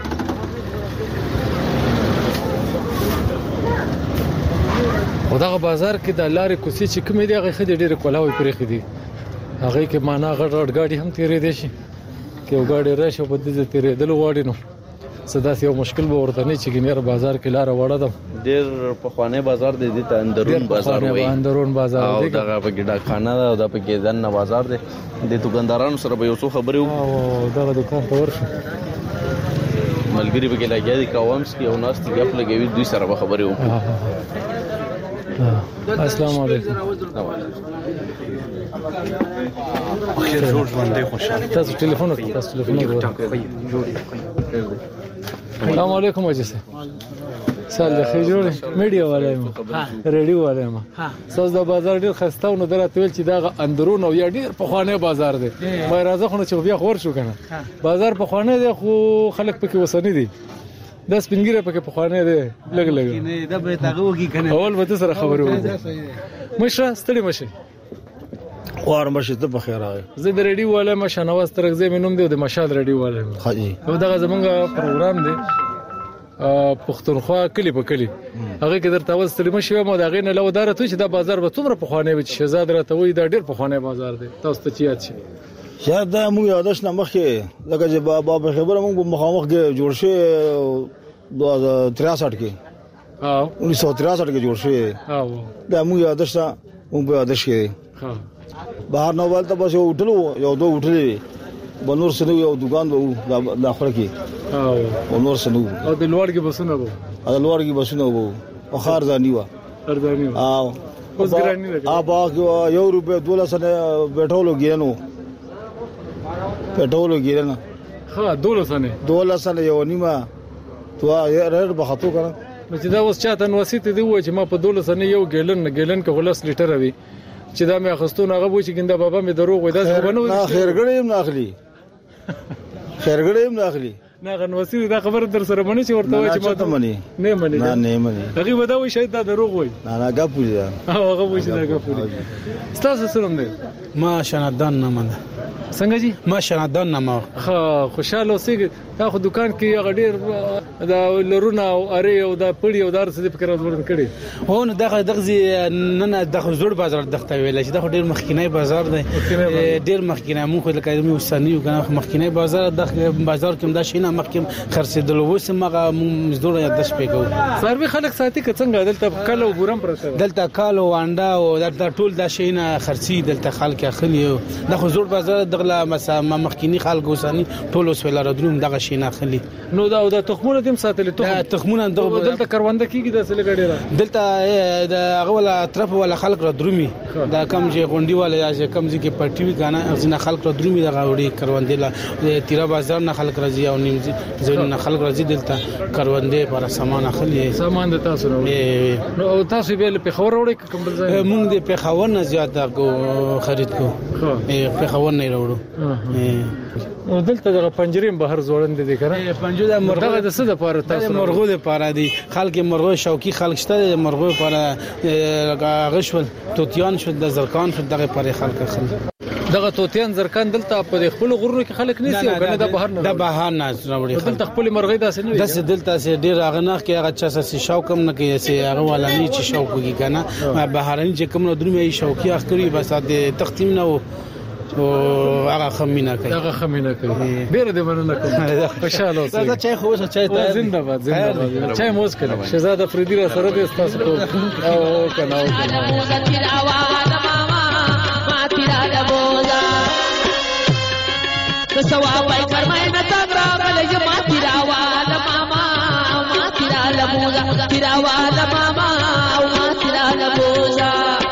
او دا بازار کې د لارې کوڅې چې کومې دی هغه خدي ډېر کولاوي پرې خدي هغه کې معنا غړ غړ غاډي هم تیرې دي شي کې وګاډي راشه په دې تیرې دل غواړي نو صدا یو مشکل به ورته نه چې ګنیر بازار کې لار وړه ده
ډېر په خوانه بازار دی د اندرون بازار وایي
اندرون بازار
دی دا په ګډا خانه ده او دا په کې ځنه بازار دی د دکاندارانو سره به یو څه خبرې وکړو
او دا دکان ته ورشو
ملګری به کې لګیا دي کومس کې او ناس ته غپ لګوي دوی سره به خبرې وکړو
السلام علیکم
خیر جوړ باندې خوشاله
تاسو ټلیفون وکړئ تاسو ټلیفون وکړئ السلام علیکم اجي سه سال د خجوړ میډیا والے ما ریډیو والے ما سوز د بازار ډیر خستاو نو درته ویل چې دا اندرون او یا ډیر په خوانه بازار دی مې راځه خو چې بیا خور شو کنه بازار په خوانه دی خو خلک پکې وسنی دي د سپینګره پکې په خوانه دی لګ لګ
نه دا به تاغه وږي کنه
اول به تاسو سره خبرو مشه ستړي مشه
خوار مرشد ته بخیر راغی
زه د ریډیو والا مشانواز ترغزه مینوم دی د مشال ریډیو والا
خاجي
نو دغه زمونږ پروګرام دی پښتونخوا کلی په کلی هغه کې درته وستلې مشه مو دغه نه لو دارته چې دا بازار به څومره په خوانه وي شهزاد راته وي دا ډیر په خوانه بازار دی تاسو ته چیات شي
شاید دا موږ یادش نه مخکې لکه چې بابا خبره موږ مخامخ کې جوړ شي دوه هزار تریاسठ کې
او
انیس سو تریاسठ کې جوړ شي
او
دا موږ یادش نه موږ یادش کې
ها
بهر نو ولته بس یو وټلو یو دوه وټلې بنور سنو یو دکان وو د اخر کې
او
بنور سنو
او د لوړ کې بسونه وو
د لوړ کې بسونه وو او خار ځاني و
ارزاني و
او
اوس ګرانی ده
ا باغ یو روپے دوله سنه بیٹھولو ګینو بیٹھولو ګیرنه
ها دوله سنه
دوله سنه یو نیمه تو رر بخاتو کنه
چې دا اوس چاته نوسیت دی و چې ما په دوله سنه یو ګیلن ګیلن کې غلس لیټر وي چې دا مې اخستون هغه و چې ګنده بابا مې دروغ وای دا څه بنو
نه خیرګړې نه اخلي خیرګړې نه اخلي
نه غنوسی دا خبر در سره باندې چې ورته وای چې ما
ته مني
نه مني
نه نه مني
هغه ودا وای شاید دا دروغ وای
نه نه غپوي دا
هغه وای چې دا غپوي تاسو سره هم
ما شنادان نه منه
څنګه جی
ما شنادان نه ما
خو خوشاله اوسې دا خو دکان کې هغه ډیر دا لرونه او اره او دا پړی او دار څه فکر ورن کړي
هو نو دغه دغه نه نه دغه زوړ بازار دغه ویل چې دغه ډیر مخکینی بازار دی ډیر مخکینی مو خو لکه مې وسنیو کنه مخکینی بازار دغه بازار کې دا شینه مخکې خرڅېدل وسه مغه مزدور یادش پېګو
سروي خلک ساتي که څنګه دلته کلو ګورم پرته
دلته کالو وانډا او دلته ټول دا شینه خرڅي دلته خلک اخلي دغه زوړ بازار دغه مخکینی خلک وسنی ټول اوس ویل راډروم دغه شینه اخلي
نو دا د تخمونه تم ساتل ته
تخمونه
دلته کرونده کیږي د سل غړي را
دلته د هغه ولا طرف ولا خلک را درومي دا کم چې غونډي ولا یا کم چې پټي وی کنه ځنه خلک را درومي دغه وړي کرونده لا تیرا بازار نه خلک راځي او نیم ځنه خلک راځي دلته کرونده پر سامان اخلي
سامان د تاسو راوړي نو تاسو به په خبر وړي کوم بل ځای
مونږ د په خبر نه زیات کو خرید کو په خبر نه راوړو
نو دلته د پنجریم بهر زوړند دي کنه
پنجو د مرغه
د څه د پاره تاسو
مرغو د پاره دي خلک مرغو شوقي خلک شته مرغو لپاره غشول توتیان شو د زرکان شو دغه پاره خلک خل
دغه توتیان زرکان دلته په خپل غرونو کې خلک نسی او کنه د بهر نه
د بهر نه راوړي
دلته خپل مرغې داسې نه
داسې دلته سي ډیر اغناخ کې هغه چا سي شوق کم نه کوي سي هغه ولا نه چې شوق کوي کنه بهرني چې کوم نه درمه شوقي اخري بس د تختیم نه او هغه خمینا کوي
هغه خمینا کوي ډیر دې مننه کوم خوشاله اوسئ
دا چای خو چای ته
زنده باد زنده باد چای موس کړه شهزاد افریدی را سره دې تاسو کو او کنه او
ثواب ای فرمای نه تبرا بل ما تیراوال ماما ما تیرا لبوزا تیراوال ماما ما تیرا لبوزا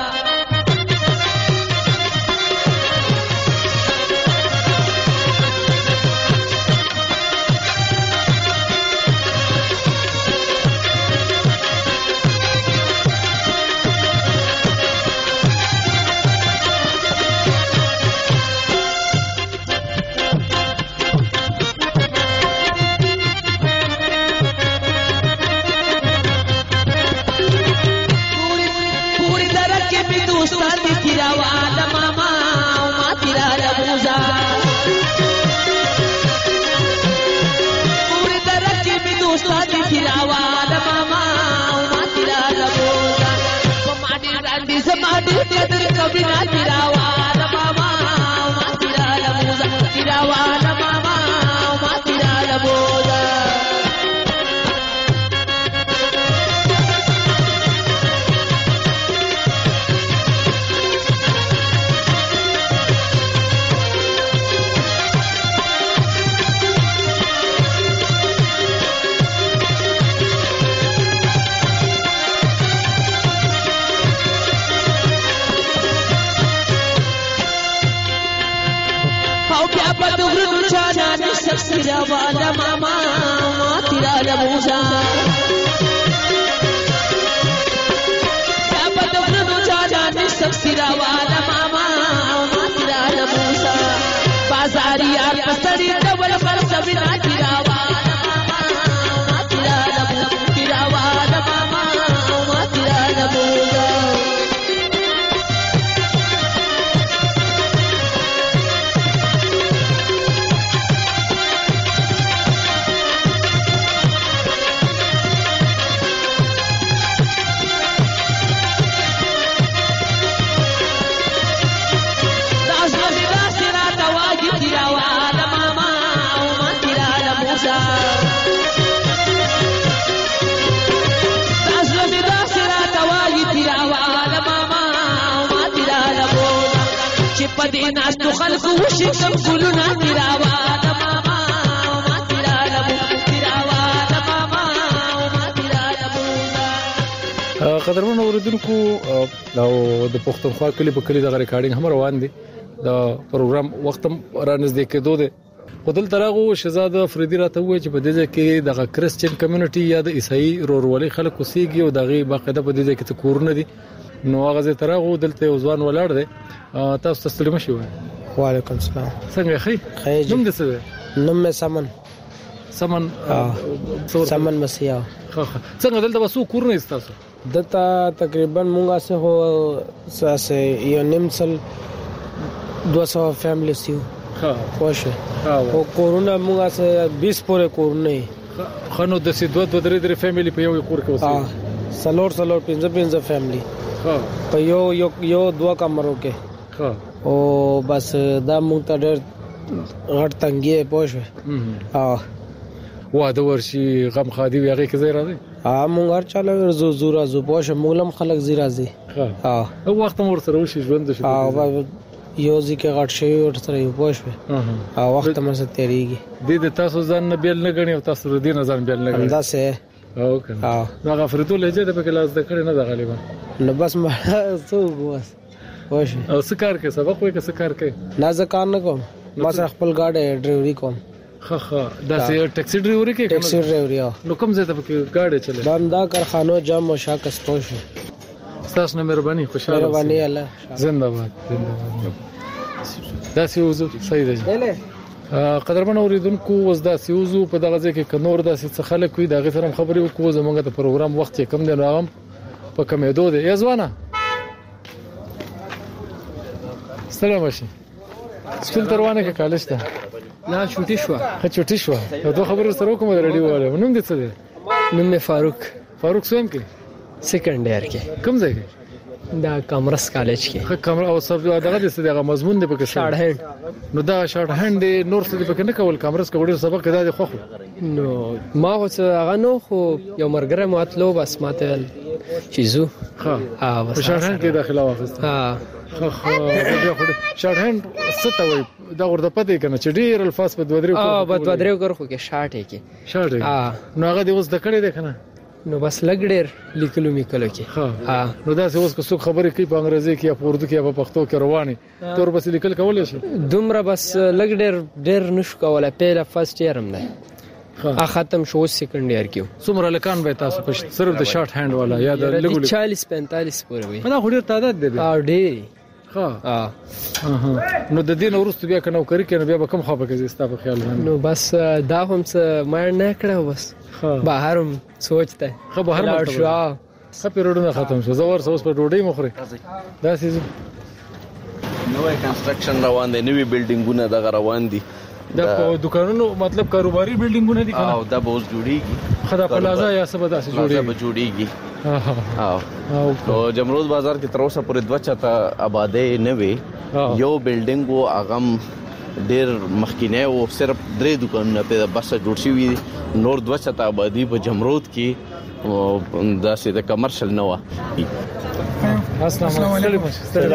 Tiravala mama, tirala musa. Dapat bernu jalan sak tiravala mama, tirala musa. Bazariya pasari double farsabina tiravala mama, tirala musa. Tiravala mama, tirala musa. پدې ناس تو خلق وشي کم ګلونه تیراوا د ماما ما تیراله تیراوا د ماما ما تیراله
قدرمن اوریدونکو او د پښتونخوا کلی په کلی د ریکارډینګ هم روان دي دا پروګرام وخت را نږدې کېدو دي خدل ترغه شهزاد افریدی راته وایي چې په دې کې د کرسچن کمیونټي یا د عیسائی رورولي خلک اوسېږي او دغه باقاعده په دې کې کورونه دي نو هغه زه ترغه دلته ځوان ولاړ دی تاسو تسلیم شئ
وعلیکم السلام
څنګه خی
خیر
نوم دې څه
نوم مې سمن
سمن
سمن مسیح
ها څنګه دلته وسو کورونه استاسو
دته تقریبا مونږه سه هو ساسه یو نیمسل دو سو فیملی سیو
ها
خوشه او کورونه مونږه سه بیس پورې کورونه
خنو د سي دوه دوه درې درې فیملی په یو کور کې اوسه
سلور سلور پنځه پنځه فیملی
ها
په یو یو یو دوه کمرو کې
ها
او بس دا مونږ ته ډېر غټ تنګي پوښه ها
واده ورشي غم خادي ویغه کې زی راځي
ها مونږ هر چاله ورزو زورا زو پوښه مولم خلک زی راځي
ها او وخت مور سره وشي ژوند شي
ها یو ځکه غټ شي ور سره یو پوښه ها وخت مې سره تیریږي
د دې تاسو ځان نه بیل نه غني او تاسو د دې نه ځان بیل نه غني
انداسه
او کنه دا غفرتو لهجه د په کلاس د کړي نه د غالبا
نو بس ما څو بس واشه
او سکار کې سبق وای که سکار کې
نه ځکار نه کوم بس خپل گاډي ډرایوري کوم
خه خه دا سي ټیکسي ډرایوري کې
ټیکسي ډرایوري
نو کوم ځای ته په گاډي چلے
دا دا کارخانو جام او شاکس پوښ
تاسو نه مهرباني خوشاله
مهرباني الله
زنده باد زنده باد دا سی وزو صحیح دی قدرمن اوریدونکو وزدا سیوزو په دغه ځای کې کنور داسې څه خلک وي دغه سره خبرې وکړو زمونږ د پروګرام وخت کم دی نو هم په کمیدو دی یزوانه سلام شي سکول تروانه کې کالج ته
نه چوټي شو
ښه چوټي شو نو دوه خبرې سره کوم د رادیو والے نوم دې څه دی
نوم مې فاروق
فاروق سویم کې
سیکنډ ایئر کې
کوم ځای کې
دا کامرس کالج کې
خه کامر او سب دغه د دغه مضمون دی پکې
شارټ هند
نو دا شارټ هند نور څه دی پکې نه کول کامرس کوډر سبق دا دی خو
نو ما خو هغه نو خو یو مرګره ماتلو بس ماته چیزو
ها
ها
بس شارټ هند کې داخله واخسته
ها
خه خه شارټ هند ستوي دا ورته پته کنه چې ډیر الفاظ په دوه درې
اه په دوه درې کور خو کې شارټ کې
شارټ
ها
نو هغه دی اوس د کړي دی کنه
نو بس لګ ډېر لیکلو میکلو کې
ها نو دا اوس کو څوک خبرې کوي په انګریزي کې یا په اردو کې یا په پښتو کې رواني تور بس لیکل کولای شي
دومره بس لګ ډېر ډېر نشو کولای پیله فرست ایئر هم نه ا ختم شو سیکنډ ایئر کې
څومره لکان به تاسو په صرف د شارټ هاند والا یا د لګول
چالیس پینتالیس پورې وي
دا خو ډېر تعداد دی
ا ډېر
ها نو د دین ورستو بیا کنه کوي کنه بیا به کم خو به کې زستا په خیال
نو بس دا هم څه مې نه کړو بس بهرم سوچته
خو بهر
مطلب شو
خپې روډونه ختم شو زور سوس په ډوډۍ مخري دا سیز
نوې کنستراکشن روان دي نوې بلډینګونه دغه روان دي
دا په دکانونو مطلب کاروباري بلډینګونه دي کنه
او دا به اوس جوړیږي
خدا پلازا یا څه به داسې جوړیږي
به جوړیږي او او جمرود بازار کې تر اوسه پورې دوه چاته آبادې نه وي یو بلډینګ وو اغم ډیر مخکینه او صرف درې دکانونه په بس جوړ شوی نور دوه چاته آبادی په جمرود کې دا سي د کمرشل نه و
السلام علیکم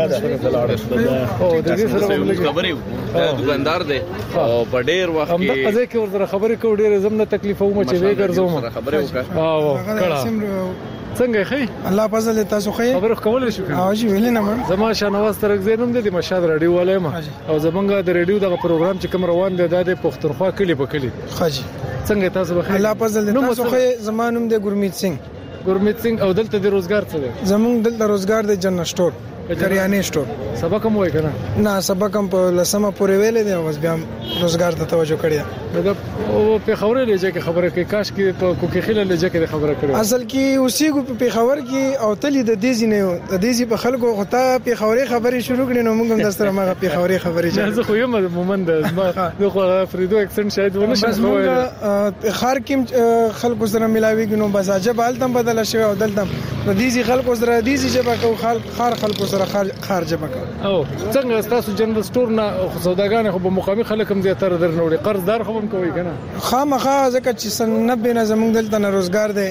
او د دې سره
خبرې دکاندار دی او په ډیر وخت
کې هم د ځکه ورته خبرې کو ډیر زمنه تکلیف و مچ وی ګرځوم
خبرې وکړه
او کړه څنګه خې
الله فضل تاسو خې
خبر کولای شو
او جی ویل نه ما
زما شنواز ترک زینوم د مشاد رادیو والے ما او زمونږ د رادیو دغه پروګرام چې کوم روان دی د پښتونخوا کلی په کلی
خاجي
څنګه تاسو بخیر
الله فضل تاسو خې زمانوم د ګورمیت سنگ
ګورمیت سنگ او دلته د روزګار څه دی
زمونږ دلته روزګار د جنرال سٹور کریانه سٹور
سبق هم وای کنه
نه سبق هم په لسمه پورې ویلې دی اوس بیا روزګار ته توجه کړی
دا او په خبره لږه کې خبره کې کاش کې په کوکي خله لږه کې خبره کړو
اصل کې اوسېګو په پیښور کې او تلې د دې ځینې د دې په خلکو غوته پیښوري خبرې شروع کړي نو موږ هم د سره مغه پیښوري خبرې
چې زه خو یم مومند زه خو فریدو اکسنټ شاید ونه شم
په خار کې خلکو سره ملاوي نو بس عجب حالتم بدل شوی او دلته د دې خلکو سره د دې جبا کو خار خلکو سره خار جبا کو
او څنګه تاسو جنرال سٹور نه سوداګان خو په مقامي خلک هم زیاتره درنوړي قرضدار خو هم کوي کنه
خامخا ځکه چې سن نوي نه زموږ دلته نه روزګار دی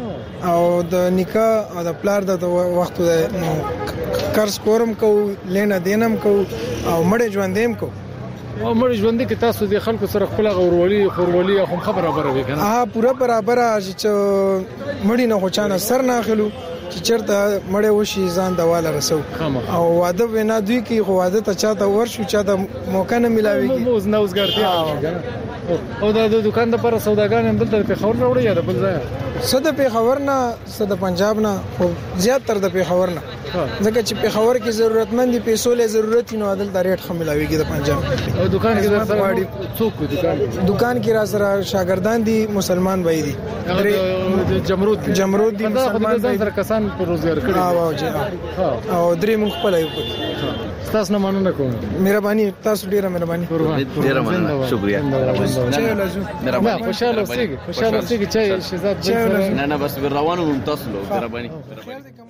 او د نکاح او د پلار د وخت د قرض کورم کو لینا دینم کو او مړ ژوندیم کو
او مړ ژوند کې تاسو د خلکو سره خپل غورولي خورولي هم خبره برابر کنه
ها پورا برابر چې مړی نه خو چانه سر نه اخلو چې چرته مړ وشي ځان دواله رسو او واده وینا دوی کې خو واده ته چاته ورشو چاته موقع نه ملاويږي
مو زنه اوسګرتي او د دکان د پر سوداګان هم دلته په خبر راوړي یا د بل ځای
صد په خبر نه صد پنجاب نه خو زیات تر د په خبر نه ځکه چې په خبر کې ضرورتمند دي پیسو له ضرورت نو عدل د ریټ خملاويږي د پنجاب
او دکان کې در سره څوک دکان
دکان کې را سره شاګردان دي مسلمان وای دي
جمرود
جمرود دي مسلمان
سره کسان پر روزګار کړي
او جی او درې مخ په لایو
تاسو نه مننه کوم
مهرباني تاسو ډیره مهرباني
ډیره مننه شکریا
مهرباني خوشاله اوسئ خوشاله اوسئ چې شهزاد
نه نه بس روانو تاسو له مهرباني